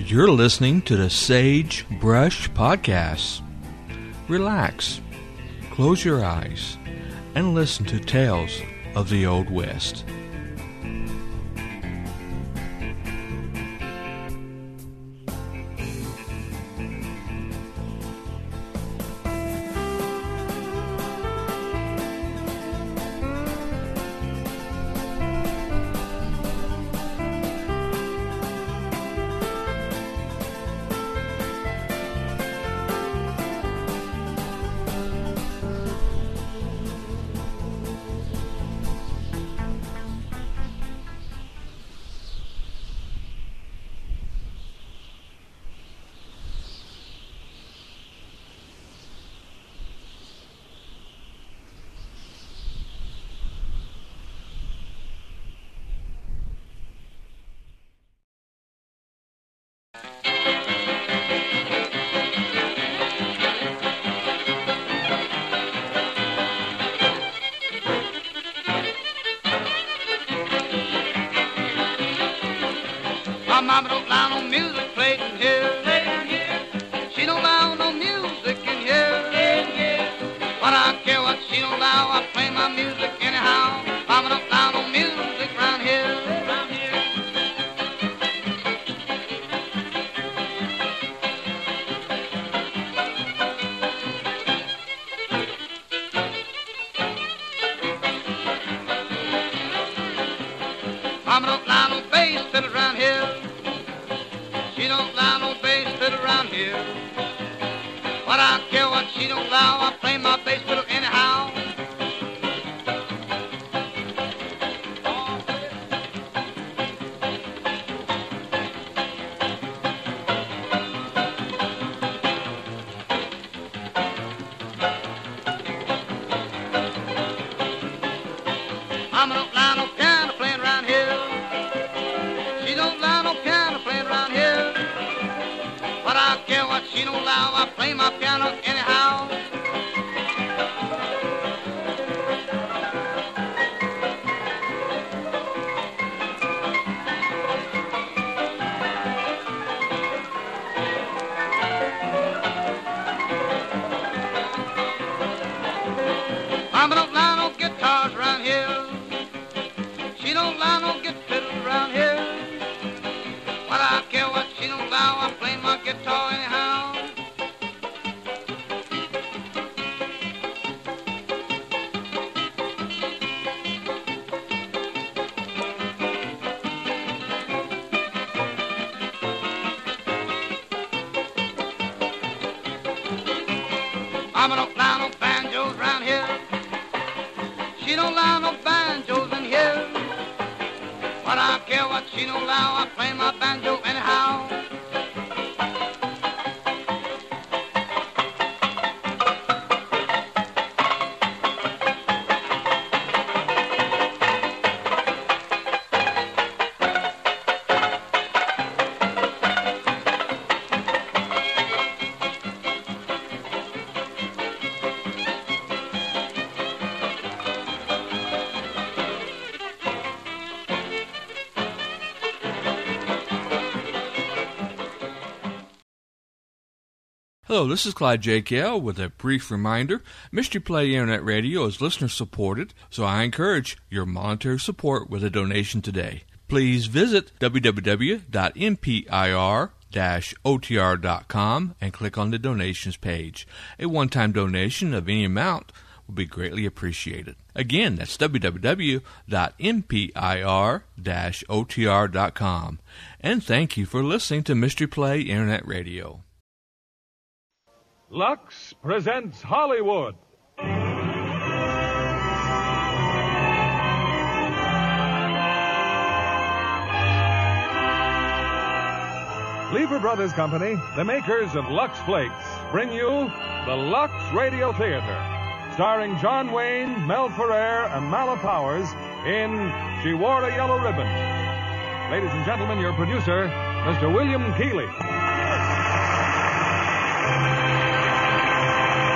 You're listening to the Sage Brush Podcast. Relax, close your eyes, and listen to tales of the Old West. My mama don't allow no music played in here. She don't allow no music in here. But I care what she don't allow, I play my music anyhow. Mama don't allow no music round here. Mama don't allow no bass fiddle around here. She don't allow no bass fiddle around here. But I don't care what she don't allow, I play my bass fiddle anyhow. Mama don't allow no piano playing around here. She don't allow no piano playing around here. But I don't care what she don't allow, I play my piano anyhow. Mama don't allow no guitars around here. She don't allow no guitar fiddle around here. But I don't care what she don't allow, I play my guitar anyhow. Mama don't allow no banjos around here. She don't allow no banjos in here. But I don't care what she don't allow, I play my banjo anyhow. Hello, this is Clyde J.K.L. with a brief reminder. Mystery Play Internet Radio is listener-supported, so I encourage your monetary support with a donation today. Please visit www.mpir-otr.com and click on the donations page. A one-time donation of any amount will be greatly appreciated. Again, that's www.mpir-otr.com. And thank you for listening to Mystery Play Internet Radio. Lux presents Hollywood. Lever Brothers Company, the makers of Lux Flakes, bring you the Lux Radio Theater, starring John Wayne, Mel Ferrer, and Mala Powers in She Wore a Yellow Ribbon. Ladies and gentlemen, your producer, Mr. William Keighley.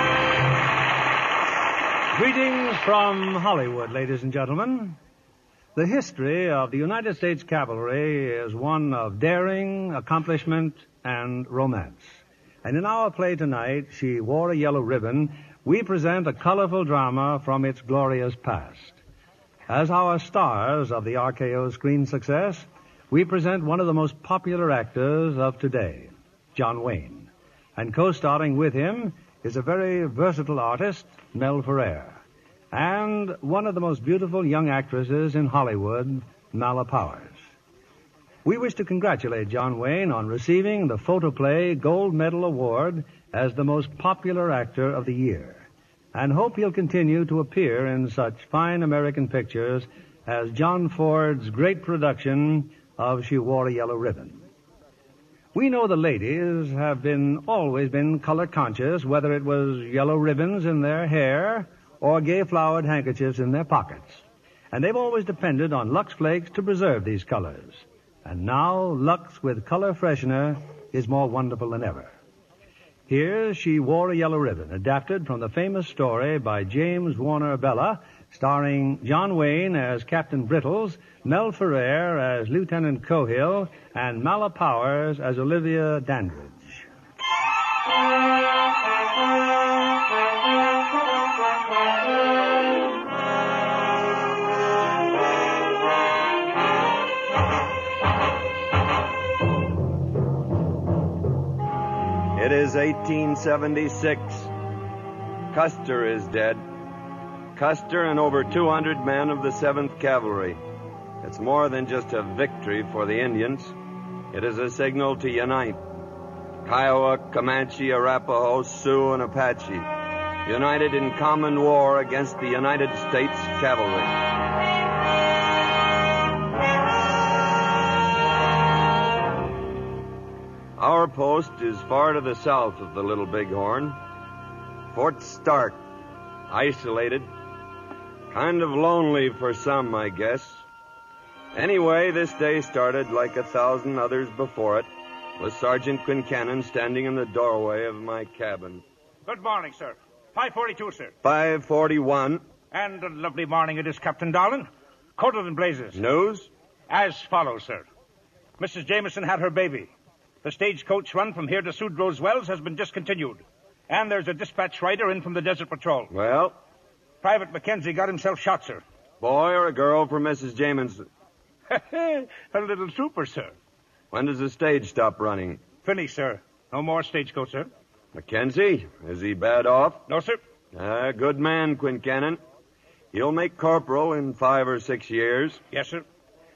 Greetings from Hollywood, ladies and gentlemen. the history of the United States Cavalry is one of daring, accomplishment, and romance. And in our play tonight, She Wore a Yellow Ribbon, we present a colorful drama from its glorious past. As our stars of the RKO screen success, we present one of the most popular actors of today, John Wayne. And co-starring with him is a very versatile artist, Mel Ferrer, and one of the most beautiful young actresses in Hollywood, Mala Powers. We wish to congratulate John Wayne on receiving the Photoplay Gold Medal Award as the most popular actor of the year, and hope he'll continue to appear in such fine American pictures as John Ford's great production of She Wore a Yellow Ribbon. We know the ladies have always been color conscious, whether it was yellow ribbons in their hair or gay flowered handkerchiefs in their pockets. And they've always depended on Lux Flakes to preserve these colors. And now Lux with Color Freshener is more wonderful than ever. Here's She Wore a Yellow Ribbon, adapted from the famous story by James Warner Bella, starring John Wayne as Captain Brittles, Mel Ferrer as Lieutenant Cohill, and Mala Powers as Olivia Dandridge. It is 1876. Custer is dead. Custer and over 200 men of the 7th Cavalry. It's more than just a victory for the Indians. It is a signal to unite. Kiowa, Comanche, Arapaho, Sioux, and Apache, united in common war against the United States Cavalry. Our post is far to the south of the Little Bighorn. Fort Stark, isolated. Kind of lonely for some, I guess. Anyway, this day started like 1,000 others before it, with Sergeant Quincannon standing in the doorway of my cabin. Good morning, sir. 542, sir. 541. And a lovely morning it is, Captain Darlin. Coated in blazes. News? As follows, sir. Mrs. Jameson had her baby. The stagecoach run from here to Sudrow's Wells has been discontinued. And there's a dispatch rider in from the Desert Patrol. Well? Private Mackenzie got himself shot, sir. Boy or a girl for Mrs. Jameson? A little trooper, sir. When does the stage stop running? Finished, sir. No more stagecoach, sir. Mackenzie? Is he bad off? No, sir. Good man, Quincannon. He'll make corporal in 5 or 6 years. Yes, sir.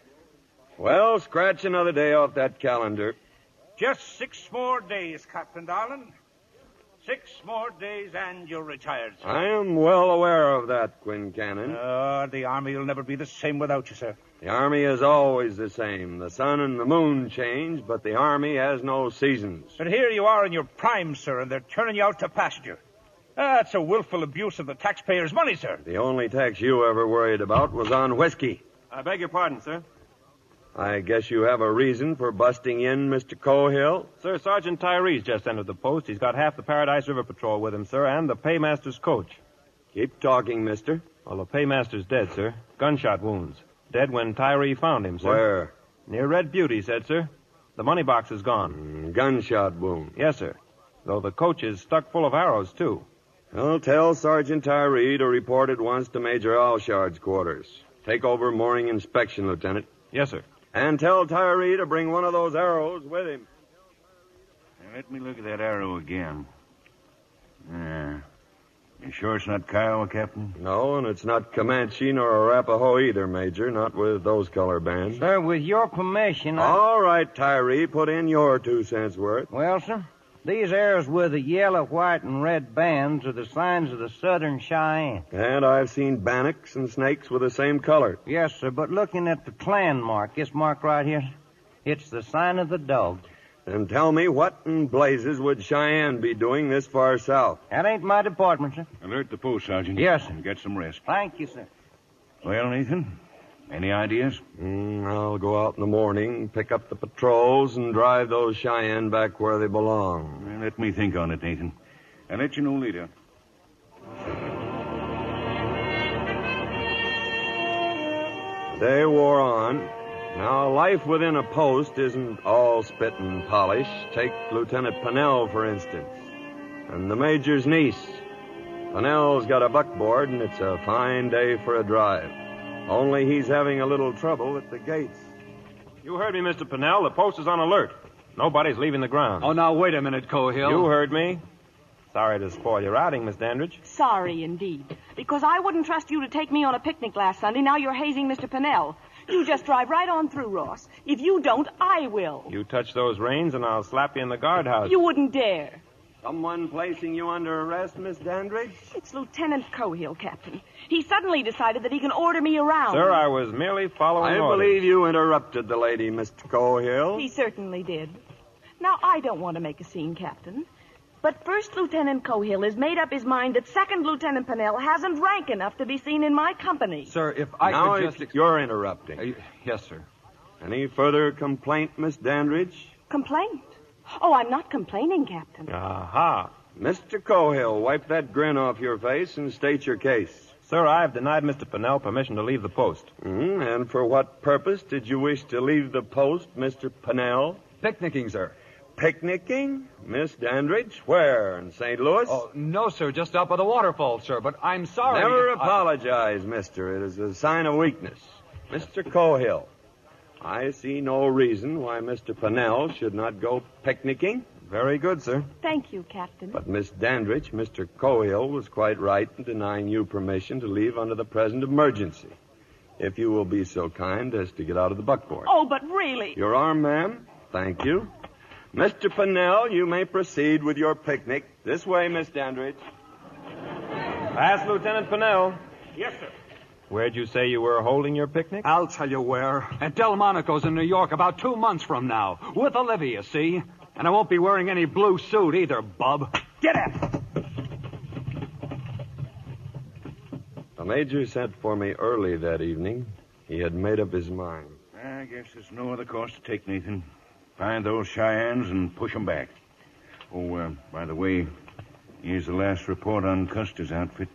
Well, scratch another day off that calendar. Just 6 more days, Captain Darlin. 6 more days and you're retired, sir. I am well aware of that, Quincannon. The Army will never be the same without you, sir. The Army is always the same. The sun and the moon change, but the Army has no seasons. But here you are in your prime, sir, and they're turning you out to pasture. That's a willful abuse of the taxpayers' money, sir. The only tax you ever worried about was on whiskey. I beg your pardon, sir. I guess you have a reason for busting in, Mr. Cohill? Sir, Sergeant Tyree's just entered the post. He's got half the Paradise River Patrol with him, sir, and the paymaster's coach. Keep talking, mister. Well, the paymaster's dead, sir. Gunshot wounds. Dead when Tyree found him, sir. Where? Near Red Butte, he said, sir. The money box is gone. Gunshot wound. Yes, sir. Though the coach is stuck full of arrows, too. Well, tell Sergeant Tyree to report at once to Major Alshard's quarters. Take over morning inspection, Lieutenant. Yes, sir. And tell Tyree to bring one of those arrows with him. Now, let me look at that arrow again. Yeah. You sure it's not Kiowa, Captain? No, and it's not Comanche nor Arapaho either, Major. Not with those color bands. Sir, with your permission, All right, Tyree. Put in your 2 cents worth. Well, sir, these arrows with the yellow, white, and red bands are the signs of the Southern Cheyenne. And I've seen bannocks and snakes with the same color. Yes, sir, but looking at the clan mark, this mark right here, it's the sign of the dog. Then tell me, what in blazes would Cheyenne be doing this far south? That ain't my department, sir. Alert the post, Sergeant. Yes, sir. And get some rest. Thank you, sir. Well, Nathan, any ideas? I'll go out in the morning, pick up the patrols, and drive those Cheyenne back where they belong. Well, let me think on it, Nathan. I'll let you know later. Day wore on. Now, life within a post isn't all spit and polish. Take Lieutenant Pennell, for instance, and the Major's niece. Pennell's got a buckboard, and it's a fine day for a drive. Only he's having a little trouble at the gates. You heard me, Mr. Pennell. The post is on alert. Nobody's leaving the grounds. Oh, now, wait a minute, Cohill. You heard me. Sorry to spoil your outing, Miss Dandridge. Sorry, indeed. Because I wouldn't trust you to take me on a picnic last Sunday. Now you're hazing Mr. Pennell. You just drive right on through, Ross. If you don't, I will. You touch those reins, and I'll slap you in the guardhouse. You wouldn't dare. Someone placing you under arrest, Miss Dandridge? It's Lieutenant Cohill, Captain. He suddenly decided that he can order me around. Sir, I was merely following I orders. believe you interrupted the lady, Mr. Cohill. He certainly did. Now, I don't want to make a scene, Captain. But First Lieutenant Cohill has made up his mind that Second Lieutenant Pennell hasn't rank enough to be seen in my company. Sir, if I now could just... you're interrupting. Yes, sir. Any further complaint, Miss Dandridge? Complaint? Oh, I'm not complaining, Captain. Aha. Mr. Cohill, wipe that grin off your face and state your case. Sir, I've denied Mr. Pennell permission to leave the post. And for what purpose did you wish to leave the post, Mr. Pennell? Picnicking, sir. Picnicking? Miss Dandridge? Where? In St. Louis? Oh, no, sir. Just up by the waterfall, sir. But I'm sorry. Never apologize, mister. It is a sign of weakness. Mr. Cohill, I see no reason why Mr. Pennell should not go picnicking. Very good, sir. Thank you, Captain. But, Miss Dandridge, Mr. Cohill was quite right in denying you permission to leave under the present emergency. If you will be so kind as to get out of the buckboard. Oh, but really... Your arm, ma'am. Thank you. Mr. Pennell, you may proceed with your picnic. This way, Miss Dandridge. Ask Lieutenant Pennell. Yes, sir. Where'd you say you were holding your picnic? I'll tell you where. At Delmonico's in New York about 2 months from now. With Olivia, see? And I won't be wearing any blue suit either, bub. Get it! The Major sent for me early that evening. He had made up his mind. I guess there's no other course to take, Nathan. Find those Cheyennes and push 'em back. Oh, by the way, here's the last report on Custer's outfit.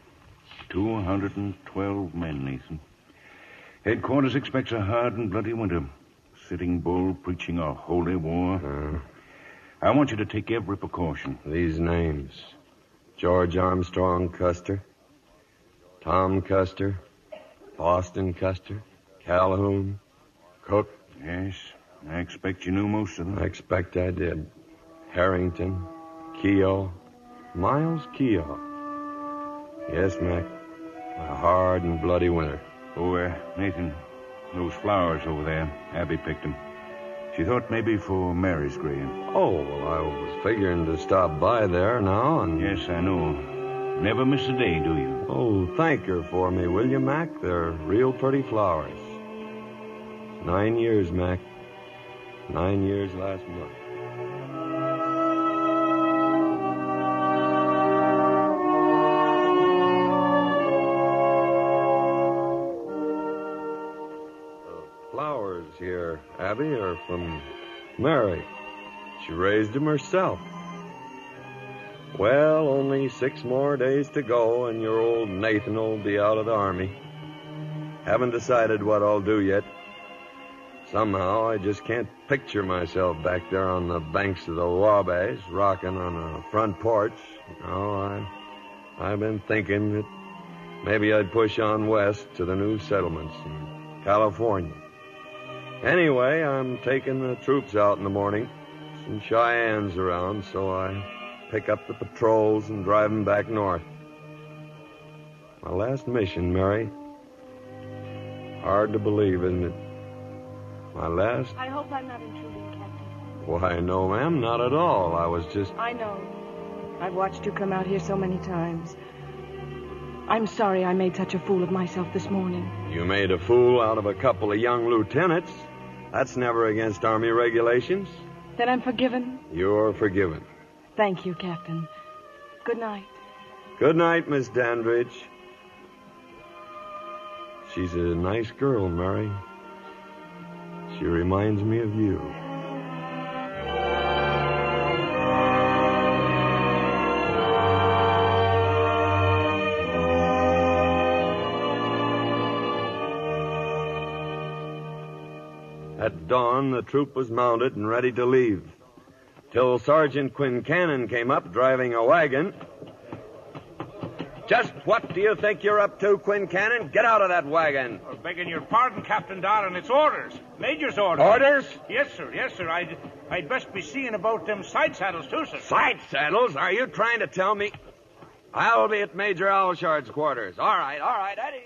212 men, Nathan. Headquarters expects a hard and bloody winter. Sitting Bull preaching a holy war. I want you to take every precaution. These names. George Armstrong Custer. Tom Custer. Boston Custer. Calhoun. Cook. Yes, I expect you knew most of them. I expect I did. Harrington. Keogh. Miles Keogh. Yes, Mac. A hard and bloody winter. Oh, Nathan, those flowers over there, Abby picked them. She thought maybe for Mary's grave. Oh, well, I was figuring to stop by there now and... Yes, I know. Never miss a day, do you? Oh, thank her for me, will you, Mac? They're real pretty flowers. 9 years, Mac. 9 years last month. Flowers here, Abby, are from Mary. She raised them herself. Well, only 6 more days to go, and your old Nathan will be out of the Army. Haven't decided what I'll do yet. Somehow, I just can't picture myself back there on the banks of the Wabash, rocking on a front porch. No, I've been thinking that maybe I'd push on west to the new settlements in California. Anyway, I'm taking the troops out in the morning. Some Cheyennes around, so I pick up the patrols and drive them back north. My last mission, Mary. Hard to believe, isn't it? My last... I hope I'm not intruding, Captain. Why, no, ma'am, not at all. I was just... I know. I've watched you come out here so many times. I'm sorry I made such a fool of myself this morning. You made a fool out of a couple of young lieutenants. That's never against Army regulations. Then I'm forgiven? You're forgiven. Thank you, Captain. Good night. Good night, Miss Dandridge. She's a nice girl, Mary. She reminds me of you. At dawn, the troop was mounted and ready to leave. Till Sergeant Quincannon came up driving a wagon. Just what do you think you're up to, Quincannon? Get out of that wagon. Begging your pardon, Captain Darlin, it's orders. Major's orders. Orders? Yes, sir. Yes, sir. I'd best be seeing about them side saddles, too, sir. Side saddles? Are you trying to tell me? I'll be at Major Alshard's quarters. All right, Eddie.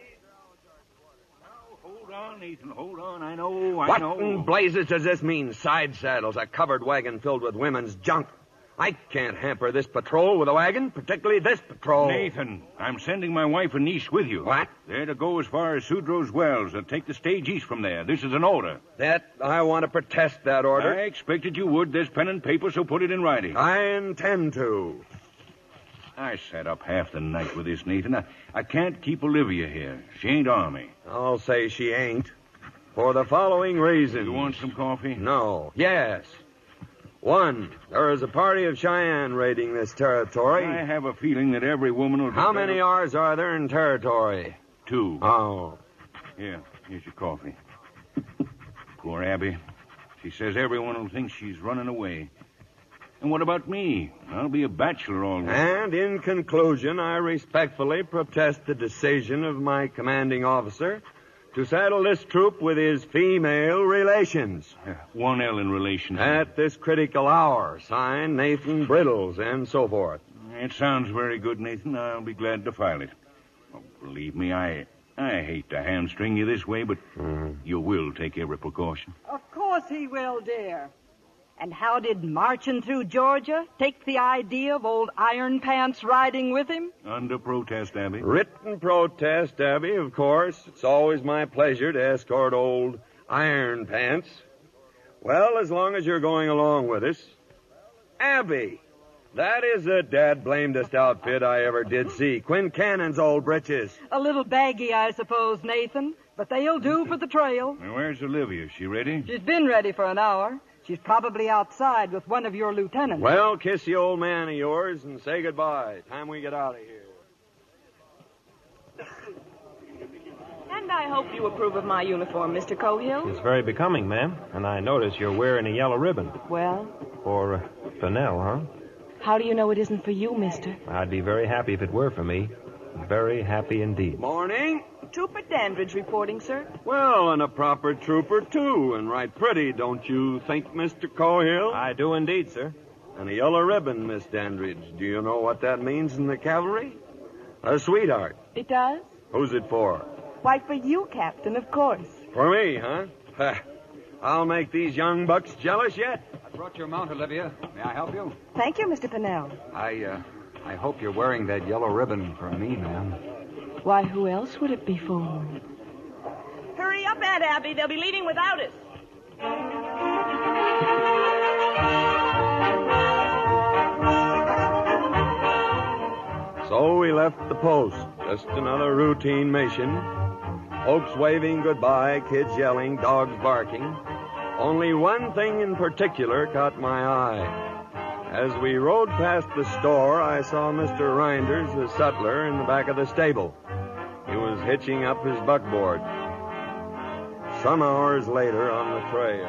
Hold on, Nathan, hold on. I know. What in blazes does this mean, side saddles? A covered wagon filled with women's junk. I can't hamper this patrol with a wagon, particularly this patrol. Nathan, I'm sending my wife and niece with you. What? They're to go as far as Sudrow's Wells and take the stage east from there. This is an order. I want to protest that order. I expected you would. There's pen and paper, so put it in writing. I intend to. I sat up half the night with this, Nathan. I can't keep Olivia here. She ain't Army. I'll say she ain't. For the following reason. You want some coffee? No. Yes. 1, there is a party of Cheyenne raiding this territory. I have a feeling that every woman will be... How many R's are there in territory? 2. Oh. Here's your coffee. Poor Abby. She says everyone will think she's running away. And what about me? I'll be a bachelor all right. And in conclusion, I respectfully protest the decision of my commanding officer to saddle this troop with his female relations. 1 L in relations. At this critical hour. Signed, Nathan Briddles, and so forth. It sounds very good, Nathan. I'll be glad to file it. Oh, believe me, I hate to hamstring you this way, but you will take every precaution. Of course he will, dear. And how did marching through Georgia take the idea of old Iron Pants riding with him? Under protest, Abby. Written protest, Abby, of course. It's always my pleasure to escort old Iron Pants. Well, as long as you're going along with us. Abby, that is the dad-blamedest outfit I ever did see. Quincannon's old britches. A little baggy, I suppose, Nathan. But they'll do for the trail. Now, where's Olivia? She ready? She's been ready for an hour. She's probably outside with one of your lieutenants. Well, kiss the old man of yours and say goodbye. Time we get out of here. And I hope you approve of my uniform, Mr. Cohill. It's very becoming, ma'am. And I notice you're wearing a yellow ribbon. Well? For Fennell, huh? How do you know it isn't for you, mister? I'd be very happy if it were for me. Very happy indeed. Morning. Trooper Dandridge reporting, sir. Well, and a proper trooper, too, and right pretty, don't you think, Mr. Cohill? I do indeed, sir. And a yellow ribbon, Miss Dandridge. Do you know what that means in the cavalry? A sweetheart. It does? Who's it for? Why, for you, Captain, of course. For me, huh? I'll make these young bucks jealous yet. I brought your mount, Olivia. May I help you? Thank you, Mr. Pennell. I hope you're wearing that yellow ribbon for me, ma'am. Why, who else would it be for? Hurry up, Aunt Abby. They'll be leaving without us. So we left the post. Just another routine mission. Folks waving goodbye, kids yelling, dogs barking. Only one thing in particular caught my eye. As we rode past the store, I saw Mr. Reinders, the sutler, in the back of the stable. He was hitching up his buckboard. Some hours later on the trail.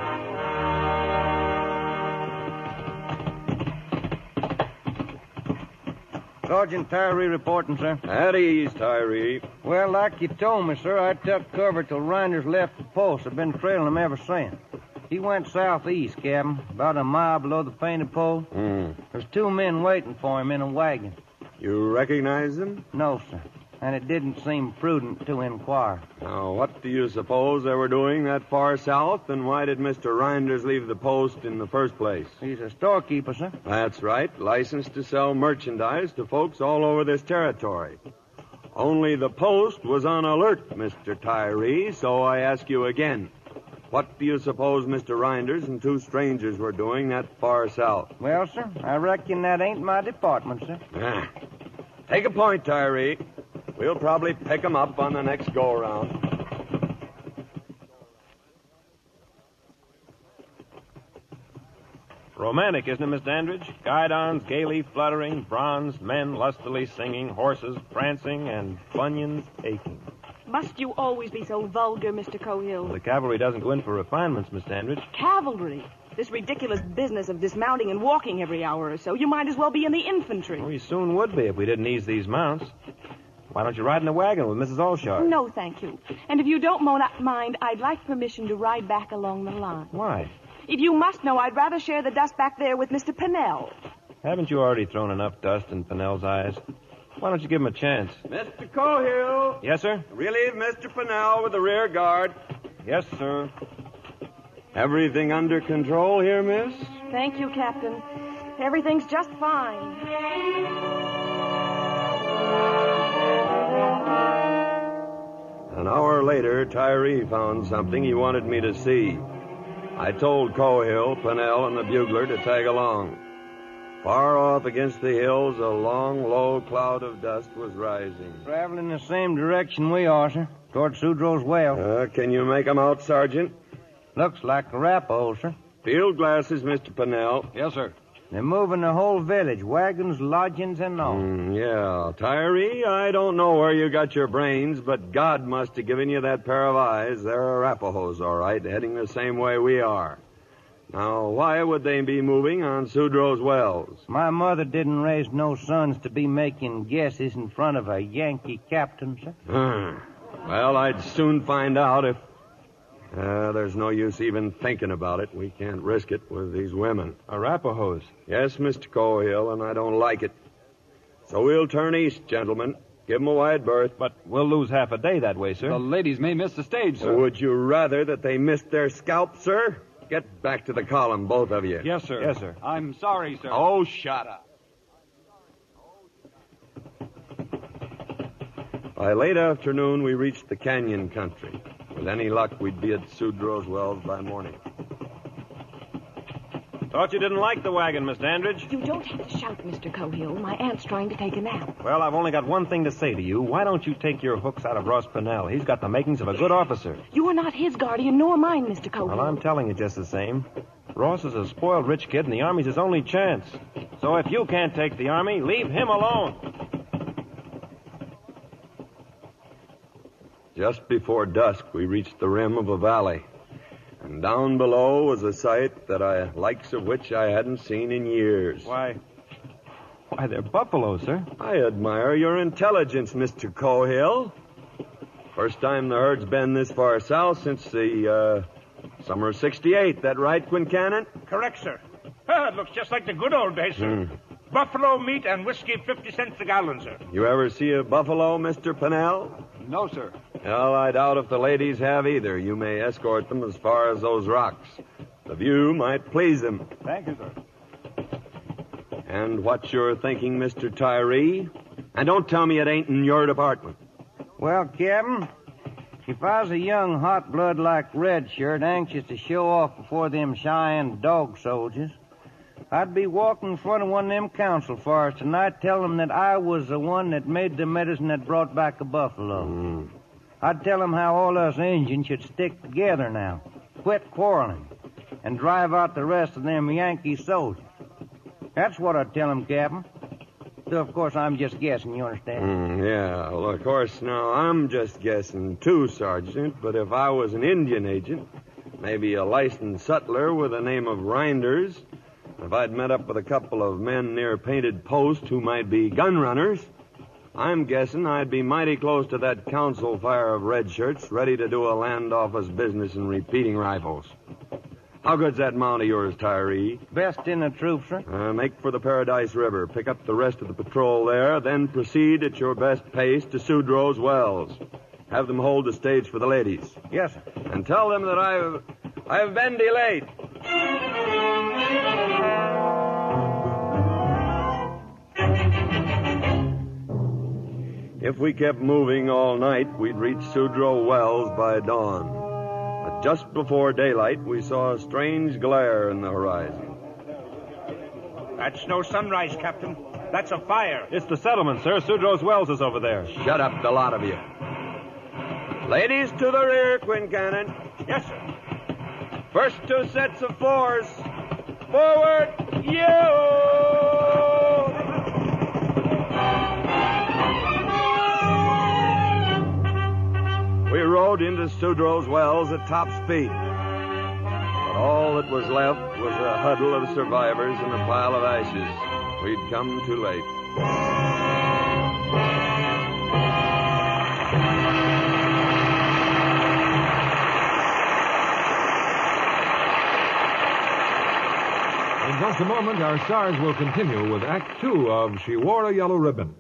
Sergeant Tyree reporting, sir. At ease, Tyree. Well, like you told me, sir, I took cover till Reinders left the post. I've been trailing him ever since. He went southeast, Captain, about a mile below the painted pole. There's 2 men waiting for him in a wagon. You recognize them? No, sir. And it didn't seem prudent to inquire. Now, what do you suppose they were doing that far south, and why did Mr. Reinders leave the post in the first place? He's a storekeeper, sir. That's right, licensed to sell merchandise to folks all over this territory. Only the post was on alert, Mr. Tyree, so I ask you again. What do you suppose Mr. Reinders and 2 strangers were doing that far south? Well, sir, I reckon that ain't my department, sir. Take a point, Tyree. We'll probably pick 'em up on the next go-around. Romantic, isn't it, Miss Dandridge? Guidons gaily fluttering, bronzed men lustily singing, horses prancing, and bunions aching. Must you always be so vulgar, Mr. Cohill? The cavalry doesn't go in for refinements, Miss Dandridge. Cavalry? This ridiculous business of dismounting and walking every hour or so. You might as well be in the infantry. We soon would be if we didn't ease these mounts. Why don't you ride in the wagon with Mrs. Allshard? No, thank you. And if you don't mind, I'd like permission to ride back along the line. Why? If you must know, I'd rather share the dust back there with Mr. Pennell. Haven't you already thrown enough dust in Pennell's eyes? Why don't you give him a chance? Mr. Cohill. Yes, sir? Relieve Mr. Pennell with the rear guard. Yes, sir. Everything under control here, miss? Thank you, Captain. Everything's just fine. An hour later, Tyree found something he wanted me to see. I told Cohill, Pennell, and the bugler to tag along. Far off against the hills, a long, low cloud of dust was rising. Traveling the same direction we are, sir. Toward Sudrow's well. Can you make 'em out, Sergeant? Looks like Arapaho, sir. Field glasses, Mr. Pennell. Yes, sir. They're moving the whole village, wagons, lodgings, and all. Yeah. Tyree, I don't know where you got your brains, but God must have given you that pair of eyes. They're Arapahoes, all right, heading the same way we are. Now, why would they be moving on Sudrow's wells? My mother didn't raise no sons to be making guesses in front of a Yankee captain, sir. Well, I'd soon find out if... there's no use even thinking about it. We can't risk it with these women. Arapahoes? Yes, Mr. Cohill, and I don't like it. So we'll turn east, gentlemen. Give 'em a wide berth. But we'll lose half a day that way, sir. The ladies may miss the stage, sir. Would you rather that they missed their scalp, sir? Get back to the column, both of you. Yes, sir. Yes, sir. I'm sorry, sir. Oh, shut up. By late afternoon, we reached the canyon country. With any luck, we'd be at Sudrow's wells by morning. Thought you didn't like the wagon, Miss Dandridge. You don't have to shout, Mr. Cohill. My aunt's trying to take a nap. Well, I've only got one thing to say to you. Why don't you take your hooks out of Ross Pennell? He's got the makings of a good officer. You are not his guardian, nor mine, Mr. Cohill. Well, I'm telling you just the same. Ross is a spoiled rich kid, and the Army's his only chance. So if you can't take the Army, leave him alone. Just before dusk, we reached the rim of a valley. And down below was a sight likes of which I hadn't seen in years. Why, they're buffaloes, sir. I admire your intelligence, Mr. Cohill. First time the herd's been this far south since the, summer of 68. That right, Quincannon? Correct, sir. It looks just like the good old days, sir. Buffalo meat and whiskey 50 cents a gallon, sir. You ever see a buffalo, Mr. Pennell? No, sir. Well, I doubt if the ladies have either. You may escort them as far as those rocks. The view might please them. Thank you, sir. And what you're thinking, Mr. Tyree? And don't tell me it ain't in your department. Well, Captain, if I was a young hot blood like Red Shirt anxious to show off before them Cheyenne dog soldiers, I'd be walking in front of one of them council fires tonight telling them that I was the one that made the medicine that brought back a buffalo. I'd tell them how all us Indians should stick together now, quit quarreling, and drive out the rest of them Yankee soldiers. That's what I'd tell them, Captain. So, of course, I'm just guessing, you understand? Yeah, well, of course, now, I'm just guessing, too, Sergeant. But if I was an Indian agent, maybe a licensed sutler with the name of Reinders, if I'd met up with a couple of men near Painted Post who might be gun runners, I'm guessing I'd be mighty close to that council fire of red shirts, ready to do a land office business in repeating rifles. How good's that mount of yours, Tyree? Best in the troop, sir. Make for the Paradise River. Pick up the rest of the patrol there, then proceed at your best pace to Sudrow's wells. Have them hold the stage for the ladies. Yes, sir. And tell them that I've been delayed. If we kept moving all night, we'd reach Sudrow Wells by dawn. But just before daylight, we saw a strange glare in the horizon. That's no sunrise, Captain. That's a fire. It's the settlement, sir. Sudrow's Wells is over there. Shut up, the lot of you. Ladies to the rear, Quincannon. Yes, sir. First 2 sets of 4s. Forward, you! We rode into Sudrow's Wells at top speed. But all that was left was a huddle of survivors and a pile of ashes. We'd come too late. In just a moment, our stars will continue with Act Two of She Wore a Yellow Ribbon.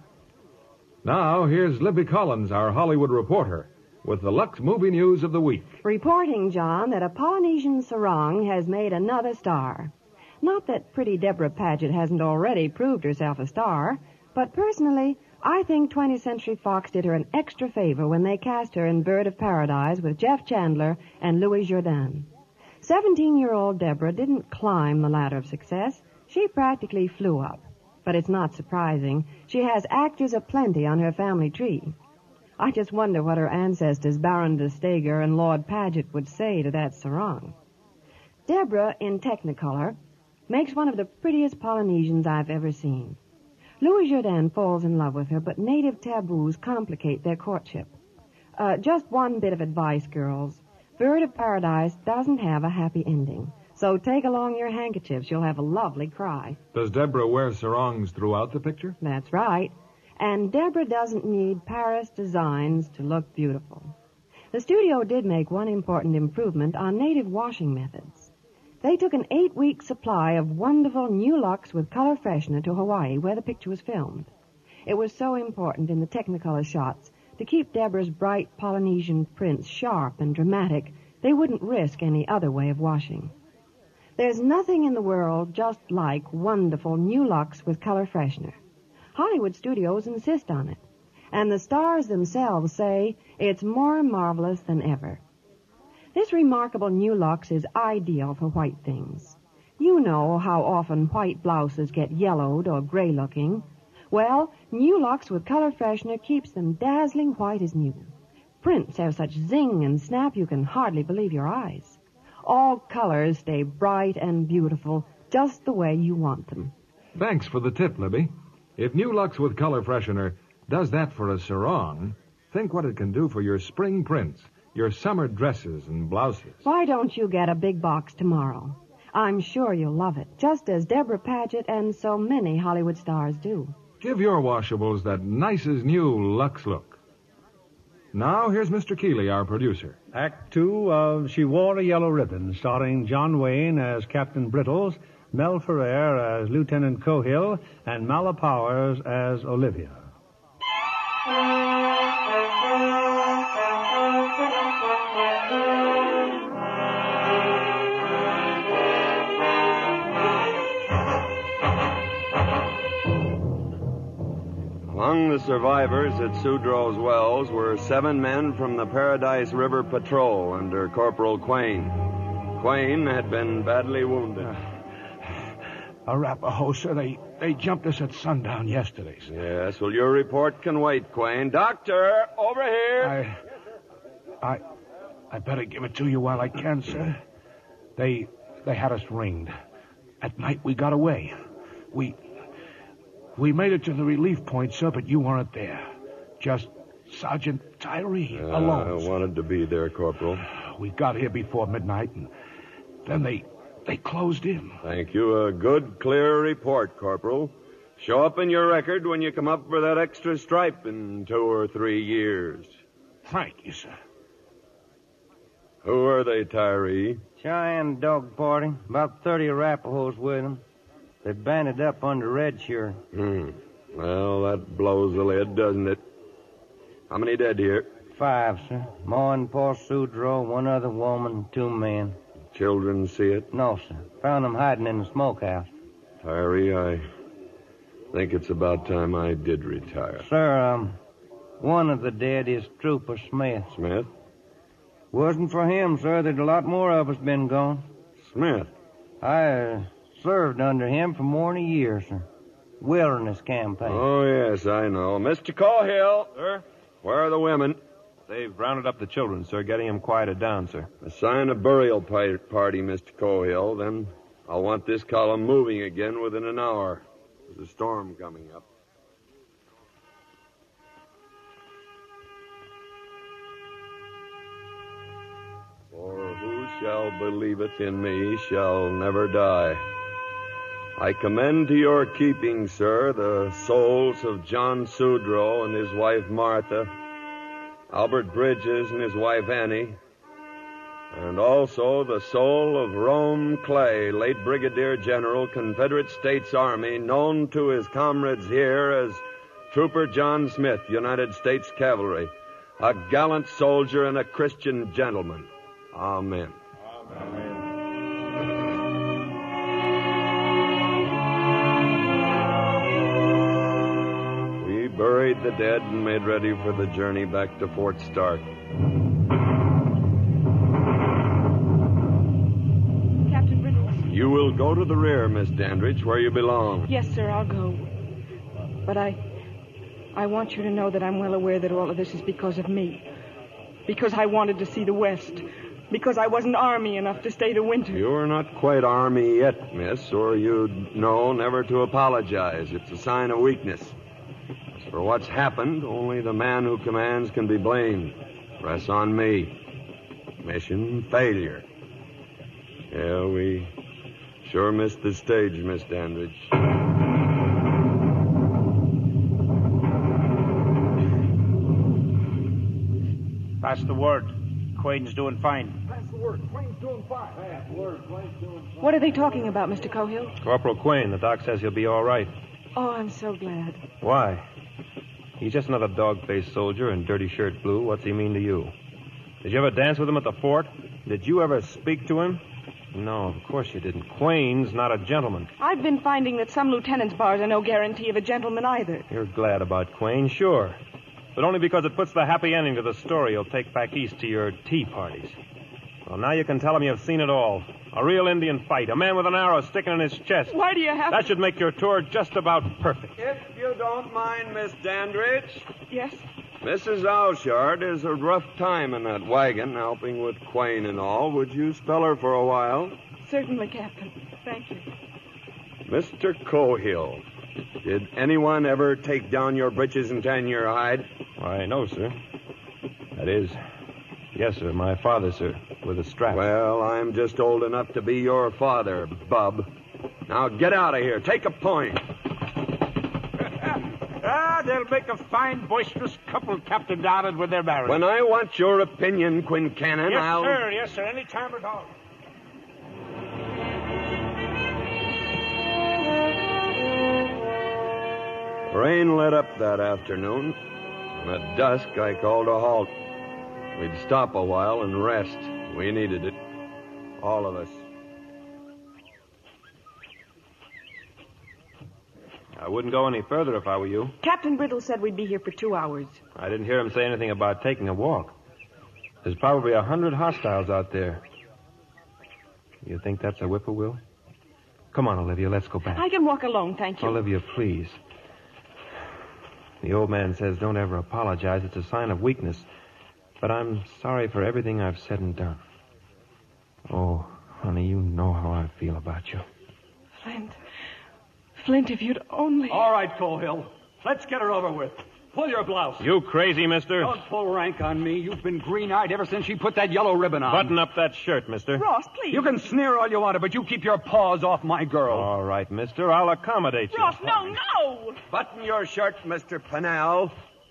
Now, here's Libby Collins, our Hollywood reporter, with the Lux Movie News of the week. Reporting, John, that a Polynesian sarong has made another star. Not that pretty Deborah Paget hasn't already proved herself a star, but personally, I think 20th Century Fox did her an extra favor when they cast her in Bird of Paradise with Jeff Chandler and Louis Jourdan. 17-year-old Deborah didn't climb the ladder of success. She practically flew up. But it's not surprising. She has actors aplenty on her family tree. I just wonder what her ancestors, Baron de Stager and Lord Paget, would say to that sarong. Deborah, in Technicolor, makes one of the prettiest Polynesians I've ever seen. Louis Jourdan falls in love with her, but native taboos complicate their courtship. Just one bit of advice, girls. Bird of Paradise doesn't have a happy ending. So take along your handkerchiefs. You'll have a lovely cry. Does Deborah wear sarongs throughout the picture? That's right. And Deborah doesn't need Paris designs to look beautiful. The studio did make one important improvement on native washing methods. They took an 8-week supply of wonderful new Lux with color freshener to Hawaii, where the picture was filmed. It was so important in the Technicolor shots to keep Deborah's bright Polynesian prints sharp and dramatic, they wouldn't risk any other way of washing. There's nothing in the world just like wonderful new Lux with color freshener. Hollywood studios insist on it, and the stars themselves say it's more marvelous than ever. This remarkable new Lux is ideal for white things. You know how often white blouses get yellowed or gray-looking. Well, new Lux with color freshener keeps them dazzling white as new. Prints have such zing and snap you can hardly believe your eyes. All colors stay bright and beautiful, just the way you want them. Thanks for the tip, Libby. If New Lux with color freshener does that for a sarong, think what it can do for your spring prints, your summer dresses and blouses. Why don't you get a big box tomorrow? I'm sure you'll love it, just as Deborah Paget and so many Hollywood stars do. Give your washables that nicest new Lux look. Now, here's Mr. Keeley, our producer. Act Two of She Wore a Yellow Ribbon, starring John Wayne as Captain Brittles, Mel Ferrer as Lieutenant Cohill, and Mala Powers as Olivia. Among the survivors at Sudrow's Wells were 7 men from the Paradise River Patrol under Corporal Quayne. Quayne had been badly wounded. Arapaho, sir, they jumped us at sundown yesterday, sir. Yes, well, your report can wait, Quayne. Doctor, over here. I better give it to you while I can, sir. They had us ringed. At night we got away. We made it to the relief point, sir, but you weren't there. Just Sergeant Tyree alone. I wanted to be there, Corporal. We got here before midnight, and then they closed in. Thank you. A good, clear report, Corporal. Show up in your record when you come up for that extra stripe in 2 or 3 years. Thank you, sir. Who are they, Tyree? Cheyenne dog party. About 30 Arapahoes with them. They banded up under Red Shirt. Well, that blows the lid, doesn't it? How many dead here? 5, sir. Ma and Pa Sudrow, 1 other woman, 2 men. Children see it? No, sir. Found them hiding in the smokehouse. Tyree, I think it's about time I did retire. Sir, one of the dead is Trooper Smith. Smith? Wasn't for him, sir. There'd a lot more of us been gone. Smith? I served under him for more than a year, sir. Wilderness campaign. Oh, yes, I know. Mr. Cohill. Sir? Where are the women? They've rounded up the children, sir, getting them quieted down, sir. Assign a burial party, Mr. Cohill. Then I'll want this column moving again within an hour. There's a storm coming up. shall believeth in me shall never die. I commend to your keeping, sir, the souls of John Sudrow and his wife Martha, Albert Bridges and his wife Annie, and also the soul of Rome Clay, late Brigadier General, Confederate States Army, known to his comrades here as Trooper John Smith, United States Cavalry, a gallant soldier and a Christian gentleman. Amen. Amen. We buried the dead and made ready for the journey back to Fort Stark. Captain Bridles. You will go to the rear, Miss Dandridge, where you belong. Yes, sir, I'll go. But I want you to know that I'm well aware that all of this is because of me. Because I wanted to see the West. Because I wasn't Army enough to stay the winter. You're not quite Army yet, miss, or you'd know never to apologize. It's a sign of weakness. As for what's happened, only the man who commands can be blamed. Rests on me. Mission failure. Yeah, we sure missed the stage, Miss Dandridge. Pass the word. Quain's doing fine. Pass the word. Quain's doing fine. Pass the word. Quain's doing fine. What are they talking about, Mr. Cohill? Corporal Quain, the doc says he'll be all right. Oh, I'm so glad. Why? He's just another dog-faced soldier in dirty shirt blue. What's he mean to you? Did you ever dance with him at the fort? Did you ever speak to him? No, of course you didn't. Quain's not a gentleman. I've been finding that some lieutenants' bars are no guarantee of a gentleman either. You're glad about Quain, sure. But only because it puts the happy ending to the story you'll take back east to your tea parties. Well, now you can tell him you've seen it all. A real Indian fight. A man with an arrow sticking in his chest. Why do you have That should make your tour just about perfect. If you don't mind, Miss Dandridge. Yes? Mrs. Alshard is a rough time in that wagon, helping with Quain and all. Would you spell her for a while? Certainly, Captain. Thank you. Mr. Cohill, did anyone ever take down your breeches and tan your hide? Why, no, sir. That is, yes, sir, my father, sir, with a strap. Well, I'm just old enough to be your father, bub. Now get out of here. Take a point. They'll make a fine, boisterous couple, Captain Donald, when they're married. When I want your opinion, Quincannon, Yes, sir, any time at all. Rain let up that afternoon, and at dusk I called a halt. We'd stop a while and rest. We needed it. All of us. I wouldn't go any further if I were you. Captain Brittle said we'd be here for 2 hours. I didn't hear him say anything about taking a walk. There's probably 100 hostiles out there. You think that's a whippoorwill? Come on, Olivia, let's go back. I can walk alone, thank you. Olivia, please. The old man says don't ever apologize. It's a sign of weakness. But I'm sorry for everything I've said and done. Oh, honey, you know how I feel about you. Flint, if you'd only... All right, Cohill. Let's get her over with. Pull your blouse. You crazy, mister? Don't pull rank on me. You've been green-eyed ever since she put that yellow ribbon on. Button up that shirt, mister. Ross, please. You can sneer all you want, but you keep your paws off my girl. All right, mister. I'll accommodate you. Ross, no! Button your shirt, Mr. Pennell.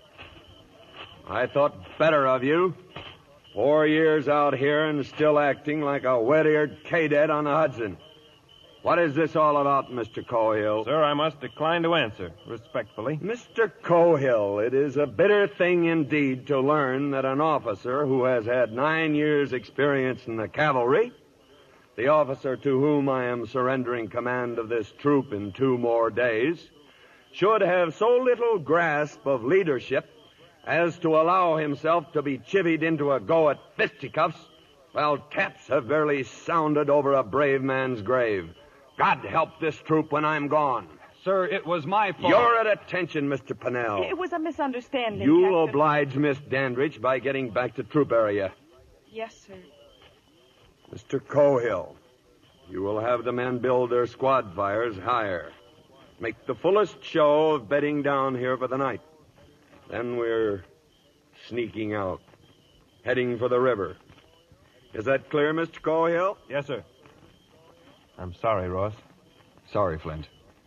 I thought better of you. 4 years out here and still acting like a wet-eared cadet on the Hudson. What is this all about, Mr. Cohill? Sir, I must decline to answer, respectfully. Mr. Cohill, it is a bitter thing indeed to learn that an officer who has had 9 years' experience in the cavalry, the officer to whom I am surrendering command of this troop in 2 more days, should have so little grasp of leadership as to allow himself to be chivied into a go at fisticuffs while taps have barely sounded over a brave man's grave. God help this troop when I'm gone. Sir, it was my fault. You're at attention, Mr. Pennell. It was a misunderstanding, You'll Captain. oblige Miss Dandridge by getting back to troop area. Yes, sir. Mr. Cohill, you will have the men build their squad fires higher. Make the fullest show of bedding down here for the night. Then we're sneaking out, heading for the river. Is that clear, Mr. Cohill? Yes, sir. I'm sorry, Ross. Sorry, Flint.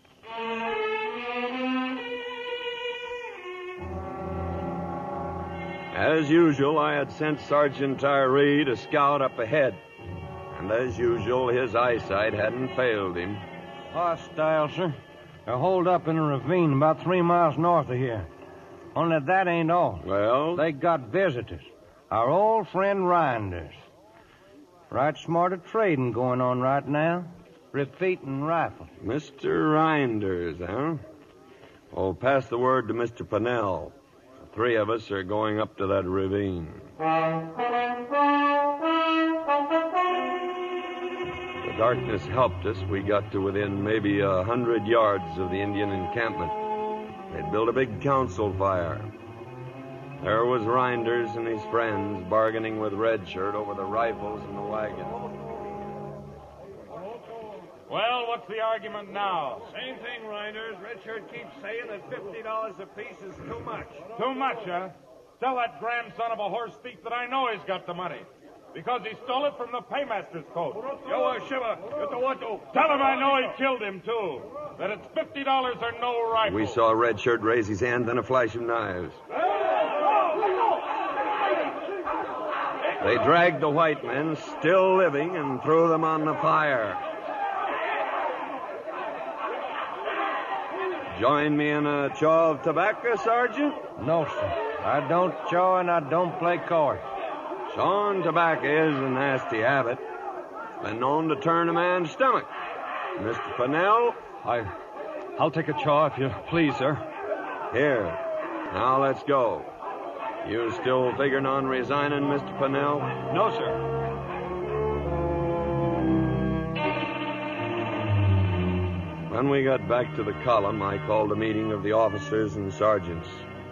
As usual, I had sent Sergeant Tyree to scout up ahead. And as usual, his eyesight hadn't failed him. Hostile, sir. They're holed up in a ravine about 3 miles north of here. Only that ain't all. Well? They got visitors. Our old friend Rinders. Right smart of trading going on right now. Repeating rifles. Mr. Rinders, huh? Oh, pass the word to Mr. Pennell. The 3 of us are going up to that ravine. The darkness helped us. We got to within maybe 100 yards of the Indian encampment. They'd built a big council fire. There was Rinders and his friends bargaining with Redshirt over the rifles and the wagon. Well, what's the argument now? Same thing, Rinders. Redshirt keeps saying that $50 apiece is too much. Too much, huh? Tell that grandson of a horse thief that I know he's got the money. Because he stole it from the paymaster's coat. Yo, Shiva, get the what? Tell him I know he killed him, too. That it's $50 or no rifle. We saw Redshirt raise his hand, then a flash of knives. They dragged the white men, still living, and threw them on the fire. Join me in a chaw of tobacco, Sergeant? No, sir. I don't chaw and I don't play cards. Chawing tobacco is a nasty habit. It's been known to turn a man's stomach. Mr. Pennell? I'll take a chaw if you please, sir. Here. Now let's go. You still figuring on resigning, Mr. Pennell? No, sir. When we got back to the column, I called a meeting of the officers and sergeants.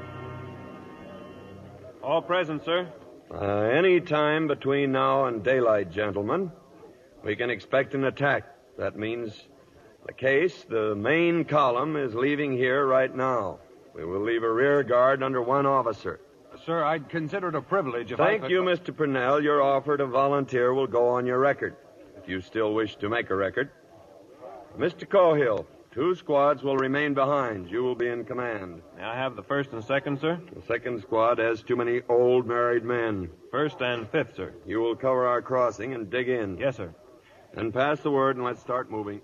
All present, sir. Any time between now and daylight, gentlemen, we can expect an attack. That means the main column is leaving here right now. We will leave a rear guard under 1 officer. Sir, I'd consider it a privilege if Thank you, Mr. Purnell. Your offer to volunteer will go on your record, if you still wish to make a record. Mr. Cohill, 2 squads will remain behind. You will be in command. May I have the 1st and 2nd, sir? The 2nd squad has too many old married men. 1st and 5th, sir. You will cover our crossing and dig in. Yes, sir. Then pass the word and let's start moving.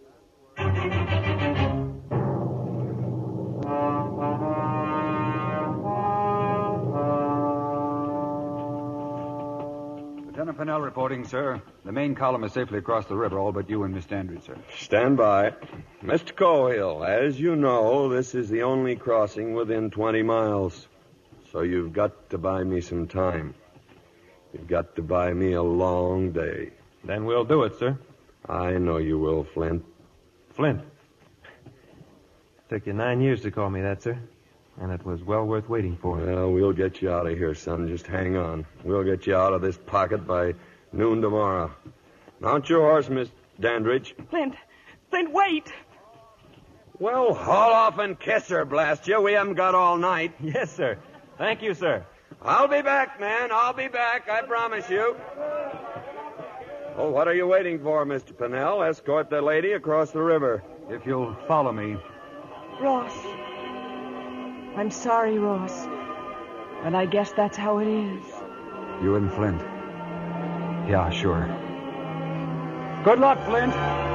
Lieutenant Pennell reporting, sir. The main column is safely across the river, all but you and Miss Dandridge, sir. Stand by. Mr. Cohill, as you know, this is the only crossing within 20 miles. So you've got to buy me some time. You've got to buy me a long day. Then we'll do it, sir. I know you will, Flint. Flint? Took you 9 years to call me that, sir. And it was well worth waiting for. Well, we'll get you out of here, son. Just hang on. We'll get you out of this pocket by noon tomorrow. Mount your horse, Miss Dandridge. Flint, wait. Well, haul off and kiss her, blast you. We haven't got all night. Yes, sir. Thank you, sir. I'll be back, man. I'll be back. I promise you. Oh, what are you waiting for, Mr. Pennell? Escort the lady across the river. If you'll follow me. Ross. I'm sorry, Ross. But I guess that's how it is. You and Flint. Yeah, sure. Good luck, Flint.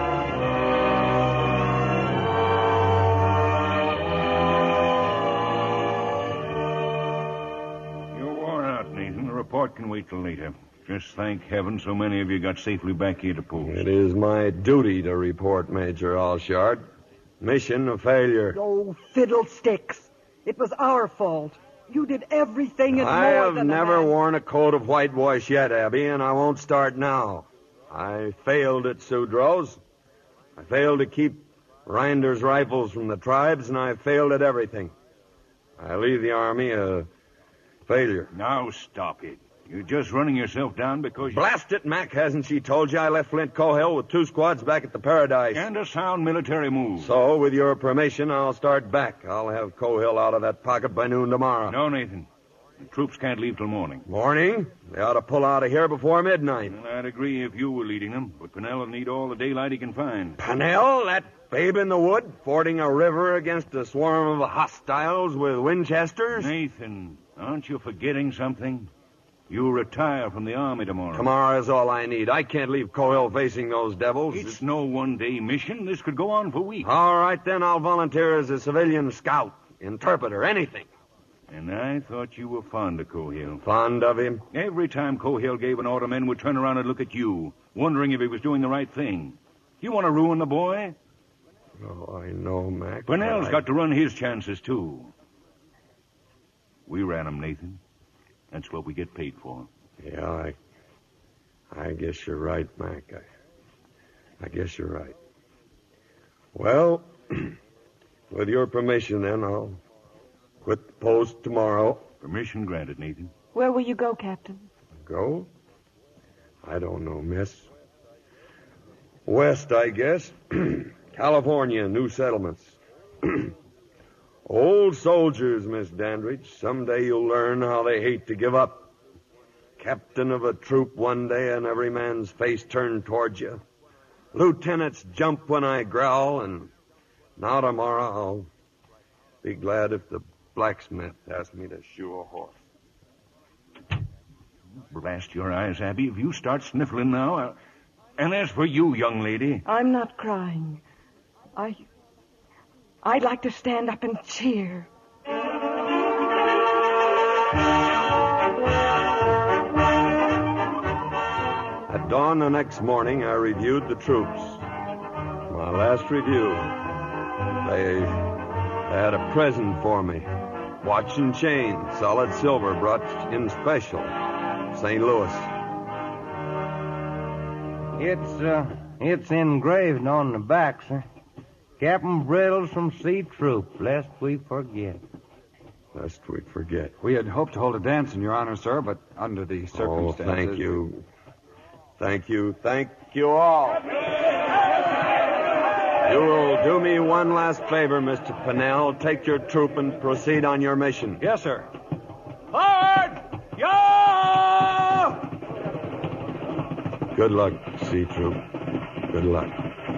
You're worn out, Nathan. The report can wait till later. Just thank heaven so many of you got safely back here to post. It is my duty to report, Major Allshard. Mission a failure. Oh, fiddlesticks. It was our fault. You did everything and I more have than never worn a coat of whitewash yet, Abby, and I won't start now. I failed at Sudrow's. I failed to keep Rinders' rifles from the tribes, and I failed at everything. I leave the Army a failure. Now stop it. You're just running yourself down because you... Blast it, Mac. Hasn't she told you I left Flint Cohill with 2 squads back at the Paradise? And a sound military move. So, with your permission, I'll start back. I'll have Cohill out of that pocket by noon tomorrow. No, Nathan. The troops can't leave till morning. Morning? They ought to pull out of here before midnight. Well, I'd agree if you were leading them, but Pennell will need all the daylight he can find. Pennell? That babe in the wood, fording a river against a swarm of hostiles with Winchesters? Nathan, aren't you forgetting something? You retire from the Army tomorrow. Tomorrow is all I need. I can't leave Cohill facing those devils. It's no one-day mission. This could go on for weeks. All right, then I'll volunteer as a civilian scout, interpreter, anything. And I thought you were fond of Cohill. Fond of him? Every time Cohill gave an order, men would turn around and look at you, wondering if he was doing the right thing. You want to ruin the boy? Oh, I know, Mac. Pennell's got to run his chances, too. We ran him, Nathan. That's what we get paid for. Yeah, I guess you're right, Mac. I guess you're right. Well, with your permission, then, I'll quit the post tomorrow. Permission granted, Nathan. Where will you go, Captain? Go? I don't know, miss. West, I guess. California, new settlements. Old soldiers, Miss Dandridge. Someday you'll learn how they hate to give up. Captain of a troop one day and every man's face turned towards you. Lieutenants jump when I growl, and now tomorrow I'll be glad if the blacksmith asks me to shoe a horse. Blast your eyes, Abby, if you start sniffling now. And as for you, young lady... I'm not crying. I'd like to stand up and cheer. At dawn the next morning, I reviewed the troops. My last review. They had a present for me. Watch and chain, solid silver, brought in special. St. Louis. It's engraved on the back, sir. Captain Brittles from C Troop, lest we forget. Lest we forget. We had hoped to hold a dance in your honor, sir, but under the circumstances... Oh, thank you. Thank you. Thank you all. You will do me one last favor, Mr. Pennell. Take your troop and proceed on your mission. Yes, sir. Forward! Yo! Good luck, C Troop. Good luck.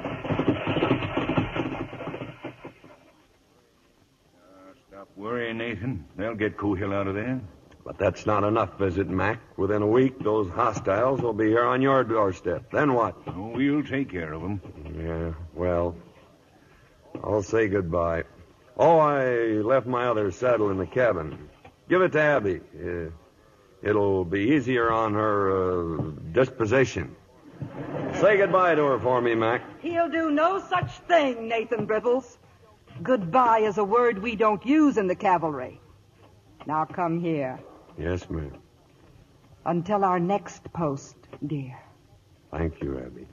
Stop worrying, Nathan. They'll get Cohill out of there. But that's not enough, is it, Mac? Within a week, those hostiles will be here on your doorstep. Then what? Oh, we'll take care of them. Yeah, well, I'll say goodbye. Oh, I left my other saddle in the cabin. Give it to Abby. It'll be easier on her disposition. Say goodbye to her for me, Mac. He'll do no such thing, Nathan Brittles. Goodbye is a word we don't use in the cavalry. Now come here. Yes, ma'am. Until our next post, dear. Thank you, Abby.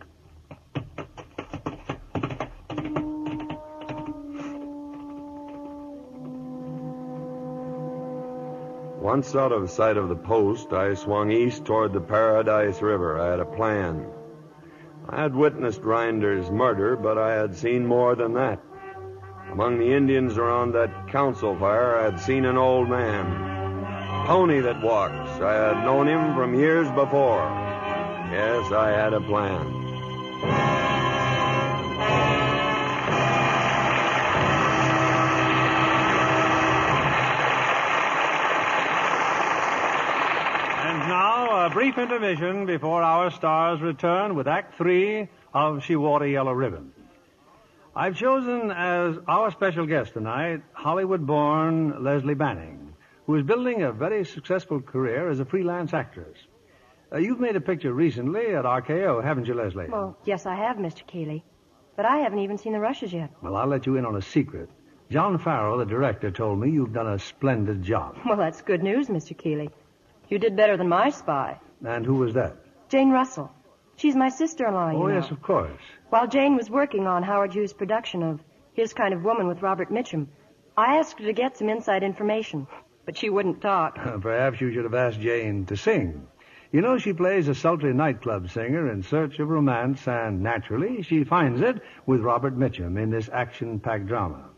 Once out of sight of the post, I swung east toward the Paradise River. I had a plan. I had witnessed Rinder's murder, but I had seen more than that. Among the Indians around that council fire, I had seen an old man. Pony that walks. I had known him from years before. Yes, I had a plan. And now, a brief intermission before our stars return with Act 3 of She Wore a Yellow Ribbon. I've chosen as our special guest tonight Hollywood-born Leslie Banning, who is building a very successful career as a freelance actress. You've made a picture recently at RKO, haven't you, Leslie? Well, yes, I have, Mr. Keeley. But I haven't even seen the rushes yet. Well, I'll let you in on a secret. John Farrell, the director, told me you've done a splendid job. Well, that's good news, Mr. Keeley. You did better than my spy. And who was that? Jane Russell. She's my sister-in-law, you know. Yes, of course. While Jane was working on Howard Hughes' production of His Kind of Woman with Robert Mitchum, I asked her to get some inside information, but she wouldn't talk. Perhaps you should have asked Jane to sing. You know, she plays a sultry nightclub singer in search of romance, and naturally, she finds it with Robert Mitchum in this action-packed drama.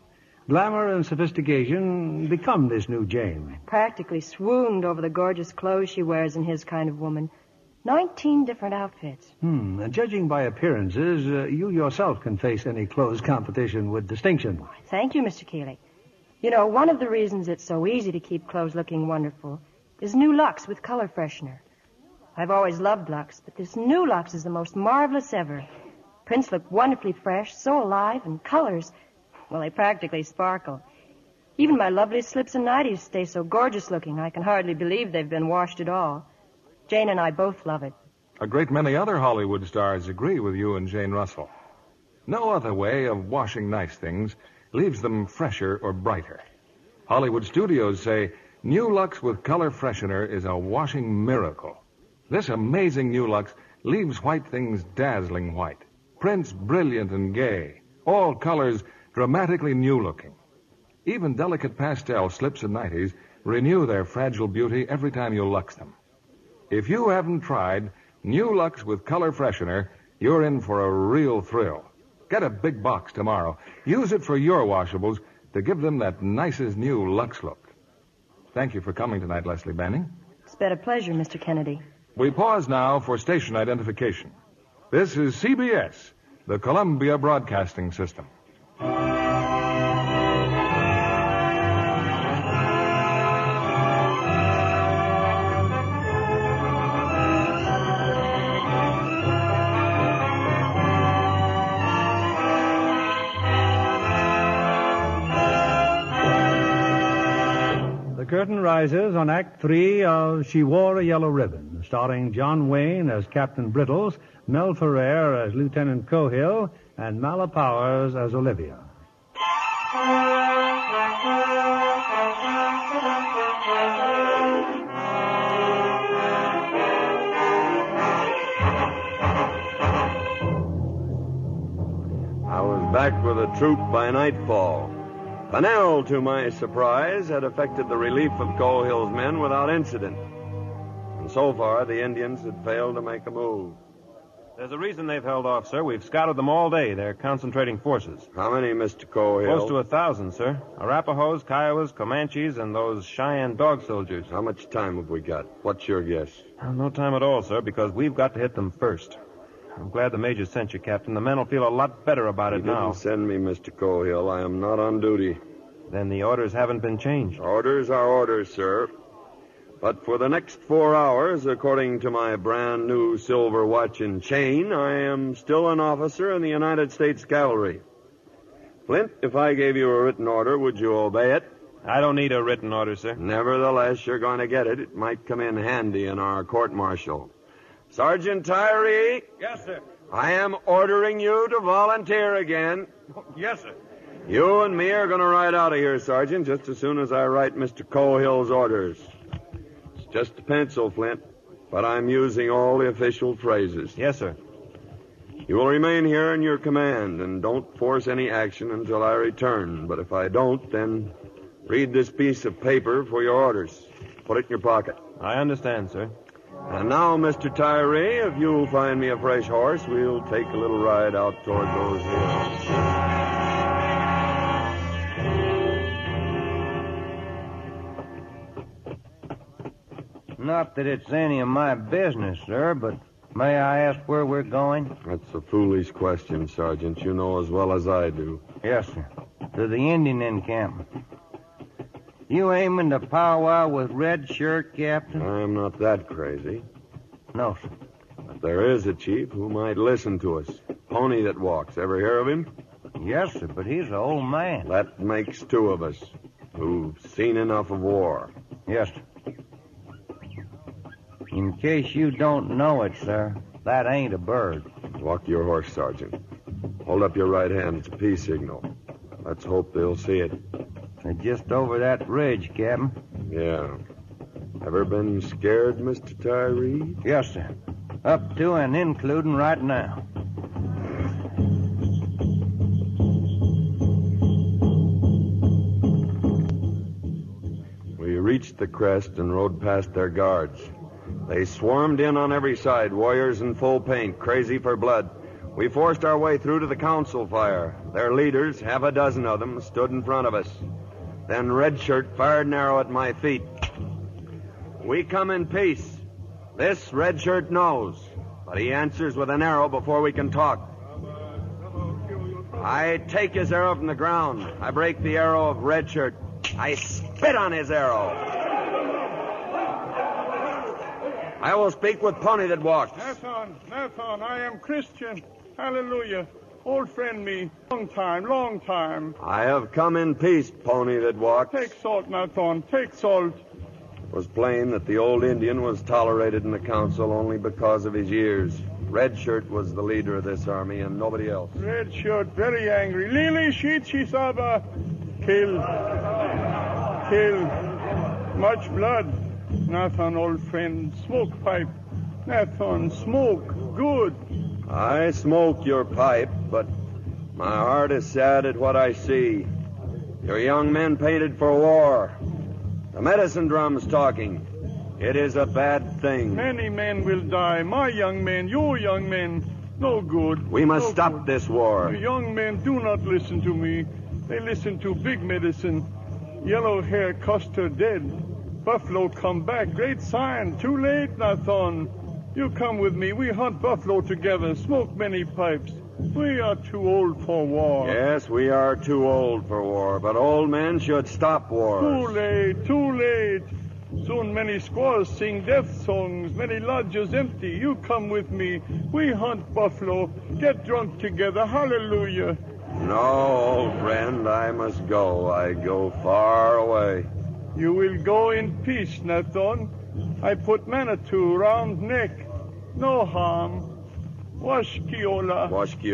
Glamour and sophistication become this new Jane. Practically swooned over the gorgeous clothes she wears in his kind of woman. 19 different outfits. Judging by appearances, you yourself can face any clothes competition with distinction. Thank you, Mr. Keeley. You know, one of the reasons it's so easy to keep clothes looking wonderful is new Lux with color freshener. I've always loved Lux, but this new Lux is the most marvelous ever. Prints look wonderfully fresh, so alive, and colors, well, they practically sparkle. Even my lovely slips and nighties stay so gorgeous looking, I can hardly believe they've been washed at all. Jane and I both love it. A great many other Hollywood stars agree with you and Jane Russell. No other way of washing nice things leaves them fresher or brighter. Hollywood studios say new Lux with color freshener is a washing miracle. This amazing new Lux leaves white things dazzling white, prints brilliant and gay, all colors dramatically new-looking. Even delicate pastel slips and nighties renew their fragile beauty every time you Lux them. If you haven't tried new Lux with color freshener, you're in for a real thrill. Get a big box tomorrow. Use it for your washables to give them that nicest new Lux look. Thank you for coming tonight, Leslie Banning. It's been a pleasure, Mr. Kennedy. We pause now for station identification. This is CBS, the Columbia Broadcasting System. The curtain rises on Act 3 of She Wore a Yellow Ribbon, starring John Wayne as Captain Brittles, Mel Ferrer as Lieutenant Cohill, and Mala Powers as Olivia. I was back with the troop by nightfall. Bunnell, to my surprise, had effected the relief of Cohill's men without incident. And so far, the Indians had failed to make a move. There's a reason they've held off, sir. We've scouted them all day. They're concentrating forces. How many, Mr. Cohill? Close to 1,000, sir. Arapahoes, Kiowas, Comanches, and those Cheyenne dog soldiers. How much time have we got? What's your guess? No time at all, sir, because we've got to hit them first. I'm glad the Major sent you, Captain. The men will feel a lot better about it now. He didn't send me, Mr. Cohill. I am not on duty. Then the orders haven't been changed. Orders are orders, sir. But for the next 4 hours, according to my brand new silver watch and chain, I am still an officer in the United States Cavalry. Flint, if I gave you a written order, would you obey it? I don't need a written order, sir. Nevertheless, you're going to get it. It might come in handy in our court-martial. Sergeant Tyree? Yes, sir. I am ordering you to volunteer again. Yes, sir. You and me are going to ride out of here, Sergeant, just as soon as I write Mr. Cohill's orders. It's just a pencil, Flint, but I'm using all the official phrases. Yes, sir. You will remain here in your command, and don't force any action until I return. But if I don't, then read this piece of paper for your orders. Put it in your pocket. I understand, sir. And now, Mr. Tyree, if you'll find me a fresh horse, we'll take a little ride out toward those hills. Not that it's any of my business, sir, but may I ask where we're going? That's a foolish question, Sergeant. You know as well as I do. Yes, sir. To the Indian encampment. You aiming to powwow with Red Shirt, Captain? I'm not that crazy. No, sir. But there is a chief who might listen to us. Pony that walks. Ever hear of him? Yes, sir, but he's an old man. That makes two of us who've seen enough of war. Yes, sir. In case you don't know it, sir, that ain't a bird. Walk your horse, Sergeant. Hold up your right hand. It's a peace signal. Let's hope they'll see it. They're just over that ridge, Captain. Yeah. Ever been scared, Mr. Tyree? Yes, sir. Up to and including right now. We reached the crest and rode past their guards. They swarmed in on every side, warriors in full paint, crazy for blood. We forced our way through to the council fire. Their leaders, half a dozen of them, stood in front of us. Then Red Shirt fired an arrow at my feet. We come in peace. This Red Shirt knows, but he answers with an arrow before we can talk. I take his arrow from the ground. I break the arrow of Red Shirt. I spit on his arrow. I will speak with Pony that walks. Nathan, I am Christian. Hallelujah. Old friend me. Long time. I have come in peace, Pony that walks. Take salt, Nathan. Take salt. It was plain that the old Indian was tolerated in the council only because of his years. Red Shirt was the leader of this army and nobody else. Red Shirt, very angry. Lili Shichisaba. Kill. Much blood. Nathan, old friend, smoke pipe. Nathan, smoke. Good. I smoke your pipe, but my heart is sad at what I see. Your young men painted for war. The medicine drum's talking. It is a bad thing. Many men will die. My young men, your young men. No good. We must stop this war. The young men do not listen to me. They listen to big medicine. Yellow hair Custer dead. Buffalo come back. Great sign. Too late, Nathan. You come with me. We hunt buffalo together. Smoke many pipes. We are too old for war. Yes, we are too old for war, but old men should stop wars. Too late. Soon many squaws sing death songs, many lodges empty. You come with me. We hunt buffalo. Get drunk together. Hallelujah. No, old friend, I must go. I go far away. You will go in peace, Nathan. I put Manitou round neck. No harm. Washkiola.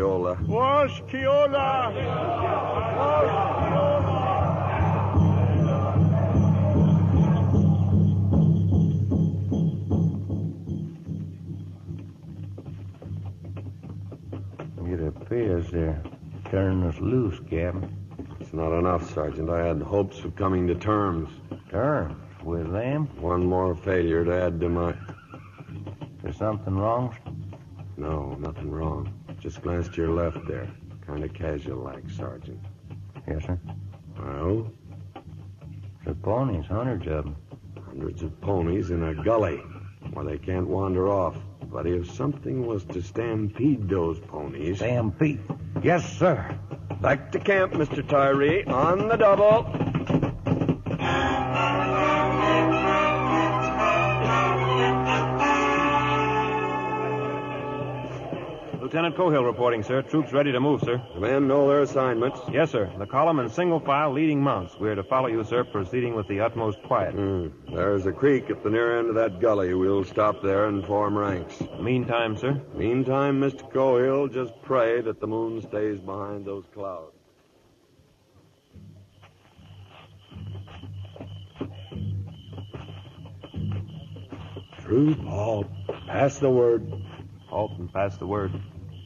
It appears they're turning us loose, Captain. It's not enough, Sergeant. I had hopes of coming to terms. Terms? With them? One more failure to add to my... There's something wrong? No, nothing wrong. Just glanced to your left there. Kind of casual-like, Sergeant. Yes, sir. Well? The ponies, hundreds of them. Hundreds of ponies in a gully where they can't wander off. But if something was to stampede those ponies... Stampede? Yes, sir. Back to camp, Mr. Tyree. On the double. Lieutenant Cohill reporting, sir. Troops ready to move, sir. The men know their assignments. Yes, sir. The column in single file leading mounts. We're to follow you, sir, proceeding with the utmost quiet. There's a creek at the near end of that gully. We'll stop there and form ranks. Meantime, sir? Meantime, Mr. Cohill, just pray that the moon stays behind those clouds. Troop, halt. Pass the word. Halt and pass the word.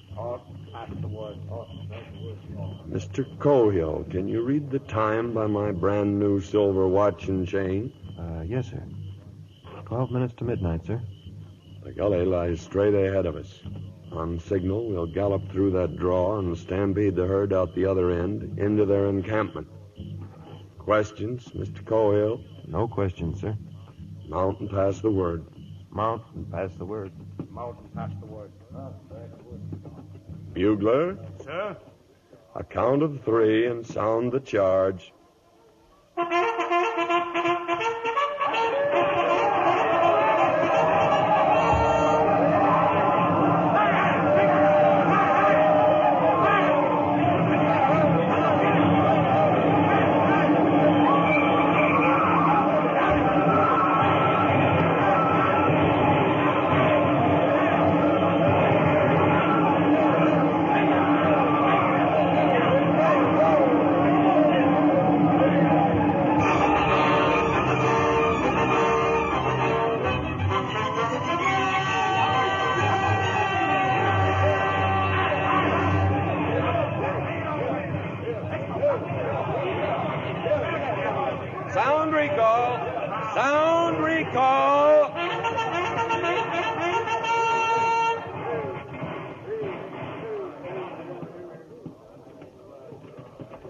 Mr. Cohill, can you read the time by my brand new silver watch and chain? Yes, sir. 12 minutes to midnight, sir. The gully lies straight ahead of us. On signal, we'll gallop through that draw and stampede the herd out the other end into their encampment. Questions, Mr. Cohill? No questions, sir. Mount and pass the word. Mount and pass the word. Mount and pass the word. Bugler? Sir? A count of 3 and sound the charge.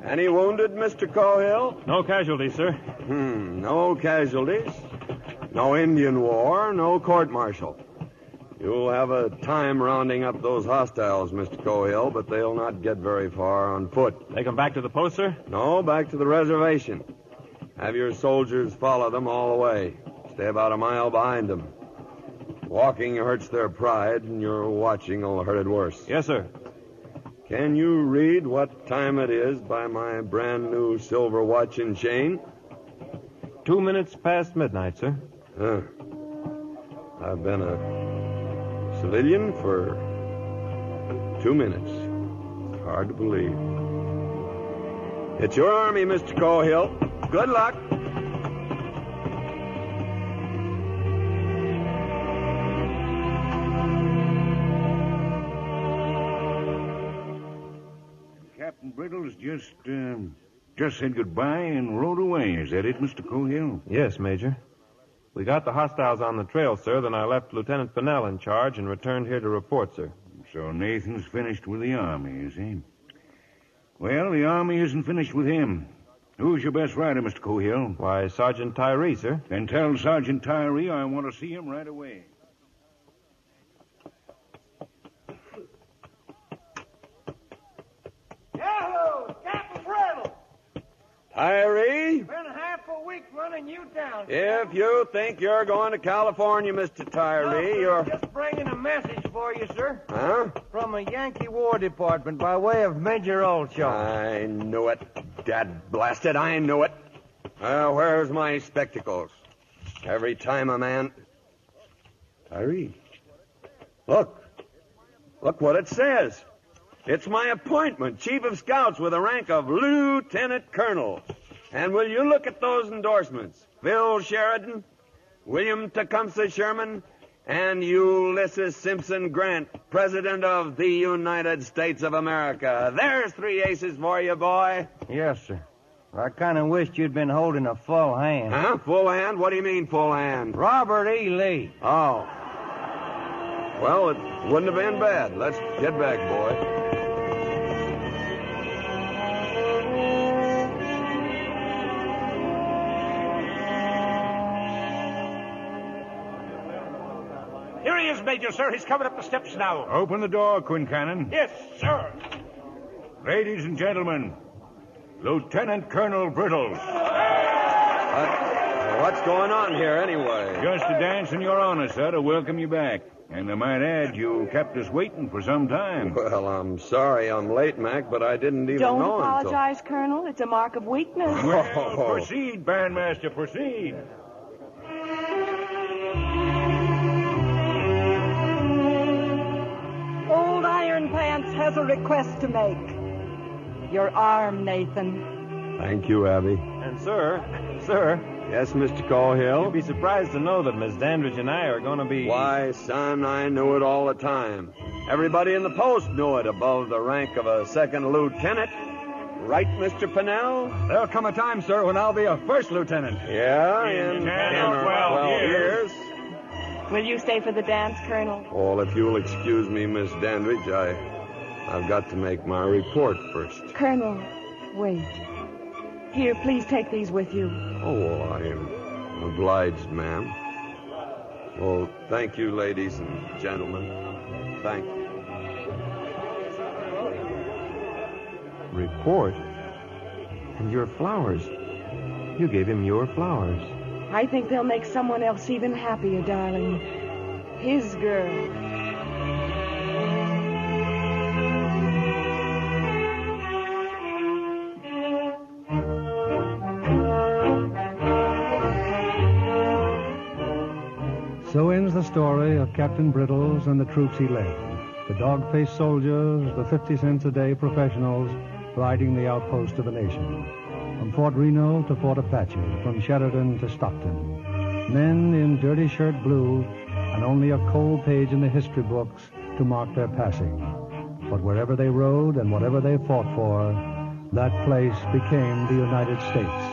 Any wounded, Mr. Cohill? No casualties, sir. No casualties. No Indian war, no court-martial. You'll have a time rounding up those hostiles, Mr. Cohill, but they'll not get very far on foot. Take them back to the post, sir? No, back to the reservation. Have your soldiers follow them all the way. Stay about a mile behind them. Walking hurts their pride, and your watching will hurt it worse. Yes, sir. Can you read what time it is by my brand new silver watch and chain? 2 minutes past midnight, sir. I've been a civilian for 2 minutes. It's hard to believe. It's your army, Mr. Cohill. Good luck. Captain Brittles just said goodbye and rode away. Is that it, Mr. Cohill? Yes, Major. We got the hostiles on the trail, sir. Then I left Lieutenant Fennell in charge and returned here to report, sir. So Nathan's finished with the Army, is he? Well, the Army isn't finished with him. Who's your best rider, Mr. Cohill? Why, Sergeant Tyree, sir. Then tell Sergeant Tyree I want to see him right away. Yahoo! Captain Brittle! Tyree? Been half a week running you down. If you think you're going to California, Mr. Tyree, No, you're... Just bringing a message for you, sir. Huh? From a Yankee War Department by way of Major Olshaw. I knew it. Dad blasted, I knew it. Where's my spectacles? Every time a man... Tyree. Look. Look what it says. It's my appointment, Chief of Scouts with the rank of Lieutenant Colonel. And will you look at those endorsements? Phil Sheridan, William Tecumseh Sherman, and Ulysses Simpson Grant, President of the United States of America. There's 3 aces for you, boy. Yes, sir. I kind of wished you'd been holding a full hand. Huh? Full hand? What do you mean, full hand? Robert E. Lee. Oh. Well, it wouldn't have been bad. Let's get back, boy. Here he is, Major, sir. He's coming up the steps now. Open the door, Quincannon. Yes, sir. Ladies and gentlemen, Lieutenant Colonel Brittles. What's going on here, anyway? Just a dance in your honor, sir, to welcome you back. And I might add, you kept us waiting for some time. Well, I'm sorry I'm late, Mac, but I didn't even Don't know apologize, Colonel. It's a mark of weakness. Well, proceed, Bandmaster, proceed. Old Iron Pants has a request to make. Your arm, Nathan. Thank you, Abby. And, sir. Yes, Mr. Cohill? You'd be surprised to know that Miss Dandridge and I are going to be... Why, son, I knew it all the time. Everybody in the post knew it above the rank of a second lieutenant. Right, Mr. Pennell? There'll come a time, sir, when I'll be a first lieutenant. Yeah, in 10 or 12 years. Will you stay for the dance, Colonel? Well, if you'll excuse me, Miss Dandridge, I've got to make my report first. Colonel, wait. Here, please take these with you. Oh, I am obliged, ma'am. Well, thank you, ladies and gentlemen. Thank you. Report? And your flowers. You gave him your flowers. I think they'll make someone else even happier, darling. His girl. So ends the story of Captain Brittles and the troops he led. The dog-faced soldiers, the 50 cents a day professionals riding the outpost of the nation. From Fort Reno to Fort Apache, from Sheridan to Stockton. Men in dirty shirt blue and only a cold page in the history books to mark their passing. But wherever they rode and whatever they fought for, that place became the United States.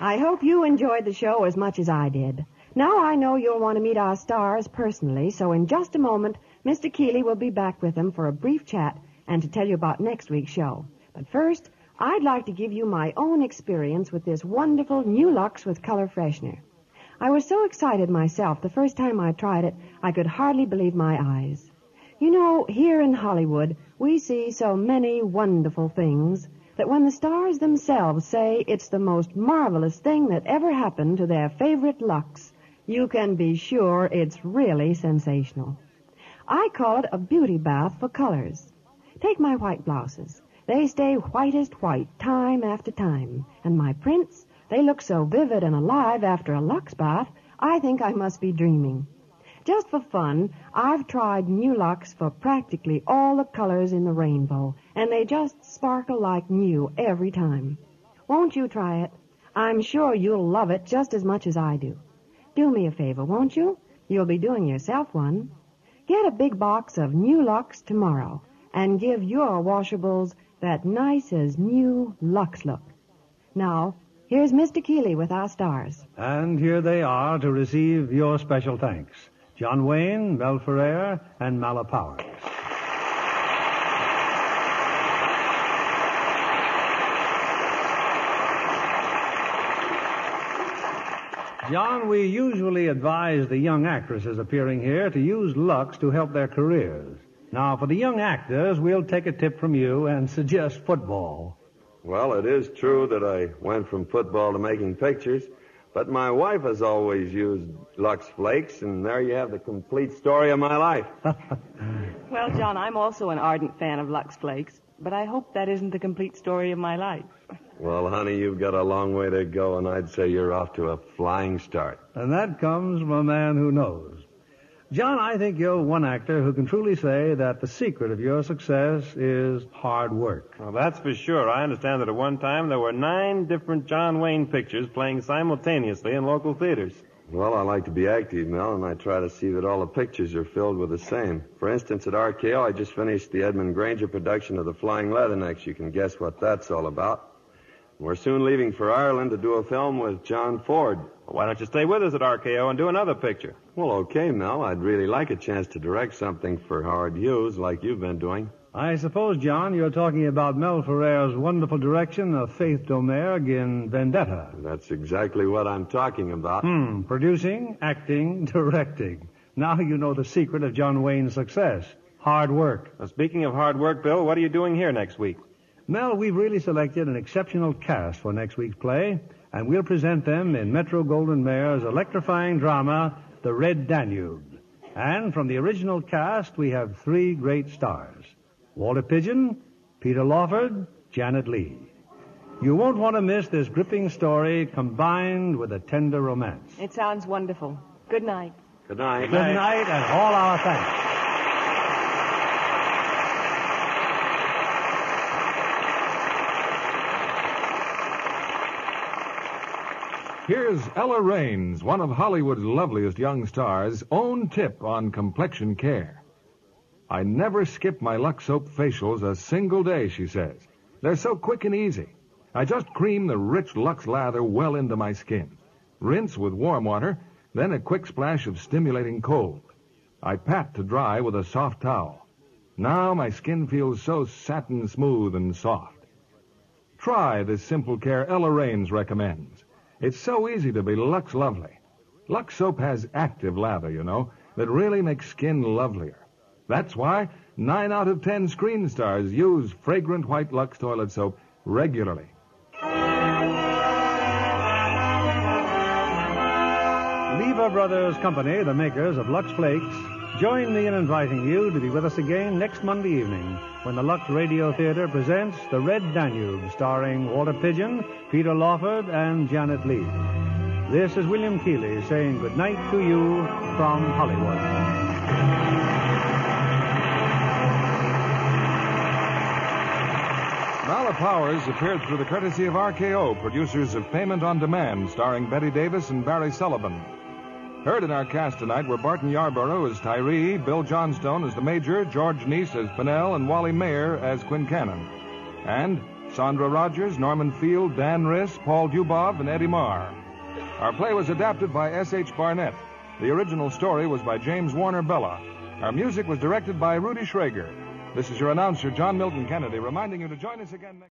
I hope you enjoyed the show as much as I did. Now I know you'll want to meet our stars personally, so in just a moment, Mr. Keeley will be back with them for a brief chat and to tell you about next week's show. But first, I'd like to give you my own experience with this wonderful new Lux with color freshener. I was so excited myself the first time I tried it, I could hardly believe my eyes. You know, here in Hollywood, we see so many wonderful things that when the stars themselves say it's the most marvelous thing that ever happened to their favorite Lux, you can be sure it's really sensational. I call it a beauty bath for colors. Take my white blouses. They stay whitest white time after time. And my prints, they look so vivid and alive after a Lux bath, I think I must be dreaming. Just for fun, I've tried new Lux for practically all the colors in the rainbow, and they just sparkle like new every time. Won't you try it? I'm sure you'll love it just as much as I do. Do me a favor, won't you? You'll be doing yourself one. Get a big box of new Lux tomorrow and give your washables that nice as new Lux look. Now, here's Mr. Keeley with our stars. And here they are to receive your special thanks. John Wayne, Mel Ferrer, and Mala Powers. John, we usually advise the young actresses appearing here to use Lux to help their careers. Now, for the young actors, we'll take a tip from you and suggest football. Well, it is true that I went from football to making pictures, but my wife has always used Lux Flakes, and there you have the complete story of my life. Well, John, I'm also an ardent fan of Lux Flakes, but I hope that isn't the complete story of my life. Well, honey, you've got a long way to go, and I'd say you're off to a flying start. And that comes from a man who knows. John, I think you're one actor who can truly say that the secret of your success is hard work. Well, that's for sure. I understand that at one time there were 9 different John Wayne pictures playing simultaneously in local theaters. Well, I like to be active, Mel, and I try to see that all the pictures are filled with the same. For instance, at RKO, I just finished the Edmund Granger production of The Flying Leathernecks. You can guess what that's all about. We're soon leaving for Ireland to do a film with John Ford. Well, why don't you stay with us at RKO and do another picture? Well, okay, Mel. I'd really like a chance to direct something for Howard Hughes like you've been doing. I suppose, John, you're talking about Mel Ferrer's wonderful direction of Faith Domergue in Vendetta. That's exactly what I'm talking about. Producing, acting, directing. Now you know the secret of John Wayne's success. Hard work. Now, speaking of hard work, Bill, what are you doing here next week? Mel, we've really selected an exceptional cast for next week's play, and we'll present them in Metro-Goldwyn-Mayer's electrifying drama, The Red Danube. And from the original cast, we have 3 great stars. Walter Pidgeon, Peter Lawford, Janet Leigh. You won't want to miss this gripping story combined with a tender romance. It sounds wonderful. Good night. Good night. Good night, and all our thanks. Here's Ella Raines, one of Hollywood's loveliest young stars, own tip on complexion care. I never skip my Lux Soap facials a single day, she says. They're so quick and easy. I just cream the rich Lux lather well into my skin. Rinse with warm water, then a quick splash of stimulating cold. I pat to dry with a soft towel. Now my skin feels so satin smooth and soft. Try this simple care Ella Raines recommends. It's so easy to be Lux lovely. Lux Soap has active lather, you know, that really makes skin lovelier. That's why 9 out of 10 screen stars use fragrant white Lux toilet soap regularly. Lever Brothers Company, the makers of Lux Flakes, join me in inviting you to be with us again next Monday evening when the Lux Radio Theater presents The Red Danube, starring Walter Pidgeon, Peter Lawford, and Janet Leigh. This is William Keeley saying good night to you from Hollywood. Mala Powers appeared through the courtesy of RKO, producers of Payment on Demand, starring Betty Davis and Barry Sullivan. Heard in our cast tonight were Barton Yarborough as Tyree, Bill Johnstone as the Major, George Neese as Pinnell, and Wally Mayer as Quincannon. And Sandra Rogers, Norman Field, Dan Riss, Paul Dubov, and Eddie Marr. Our play was adapted by S.H. Barnett. The original story was by James Warner Bella. Our music was directed by Rudy Schrager. This is your announcer, John Milton Kennedy, reminding you to join us again next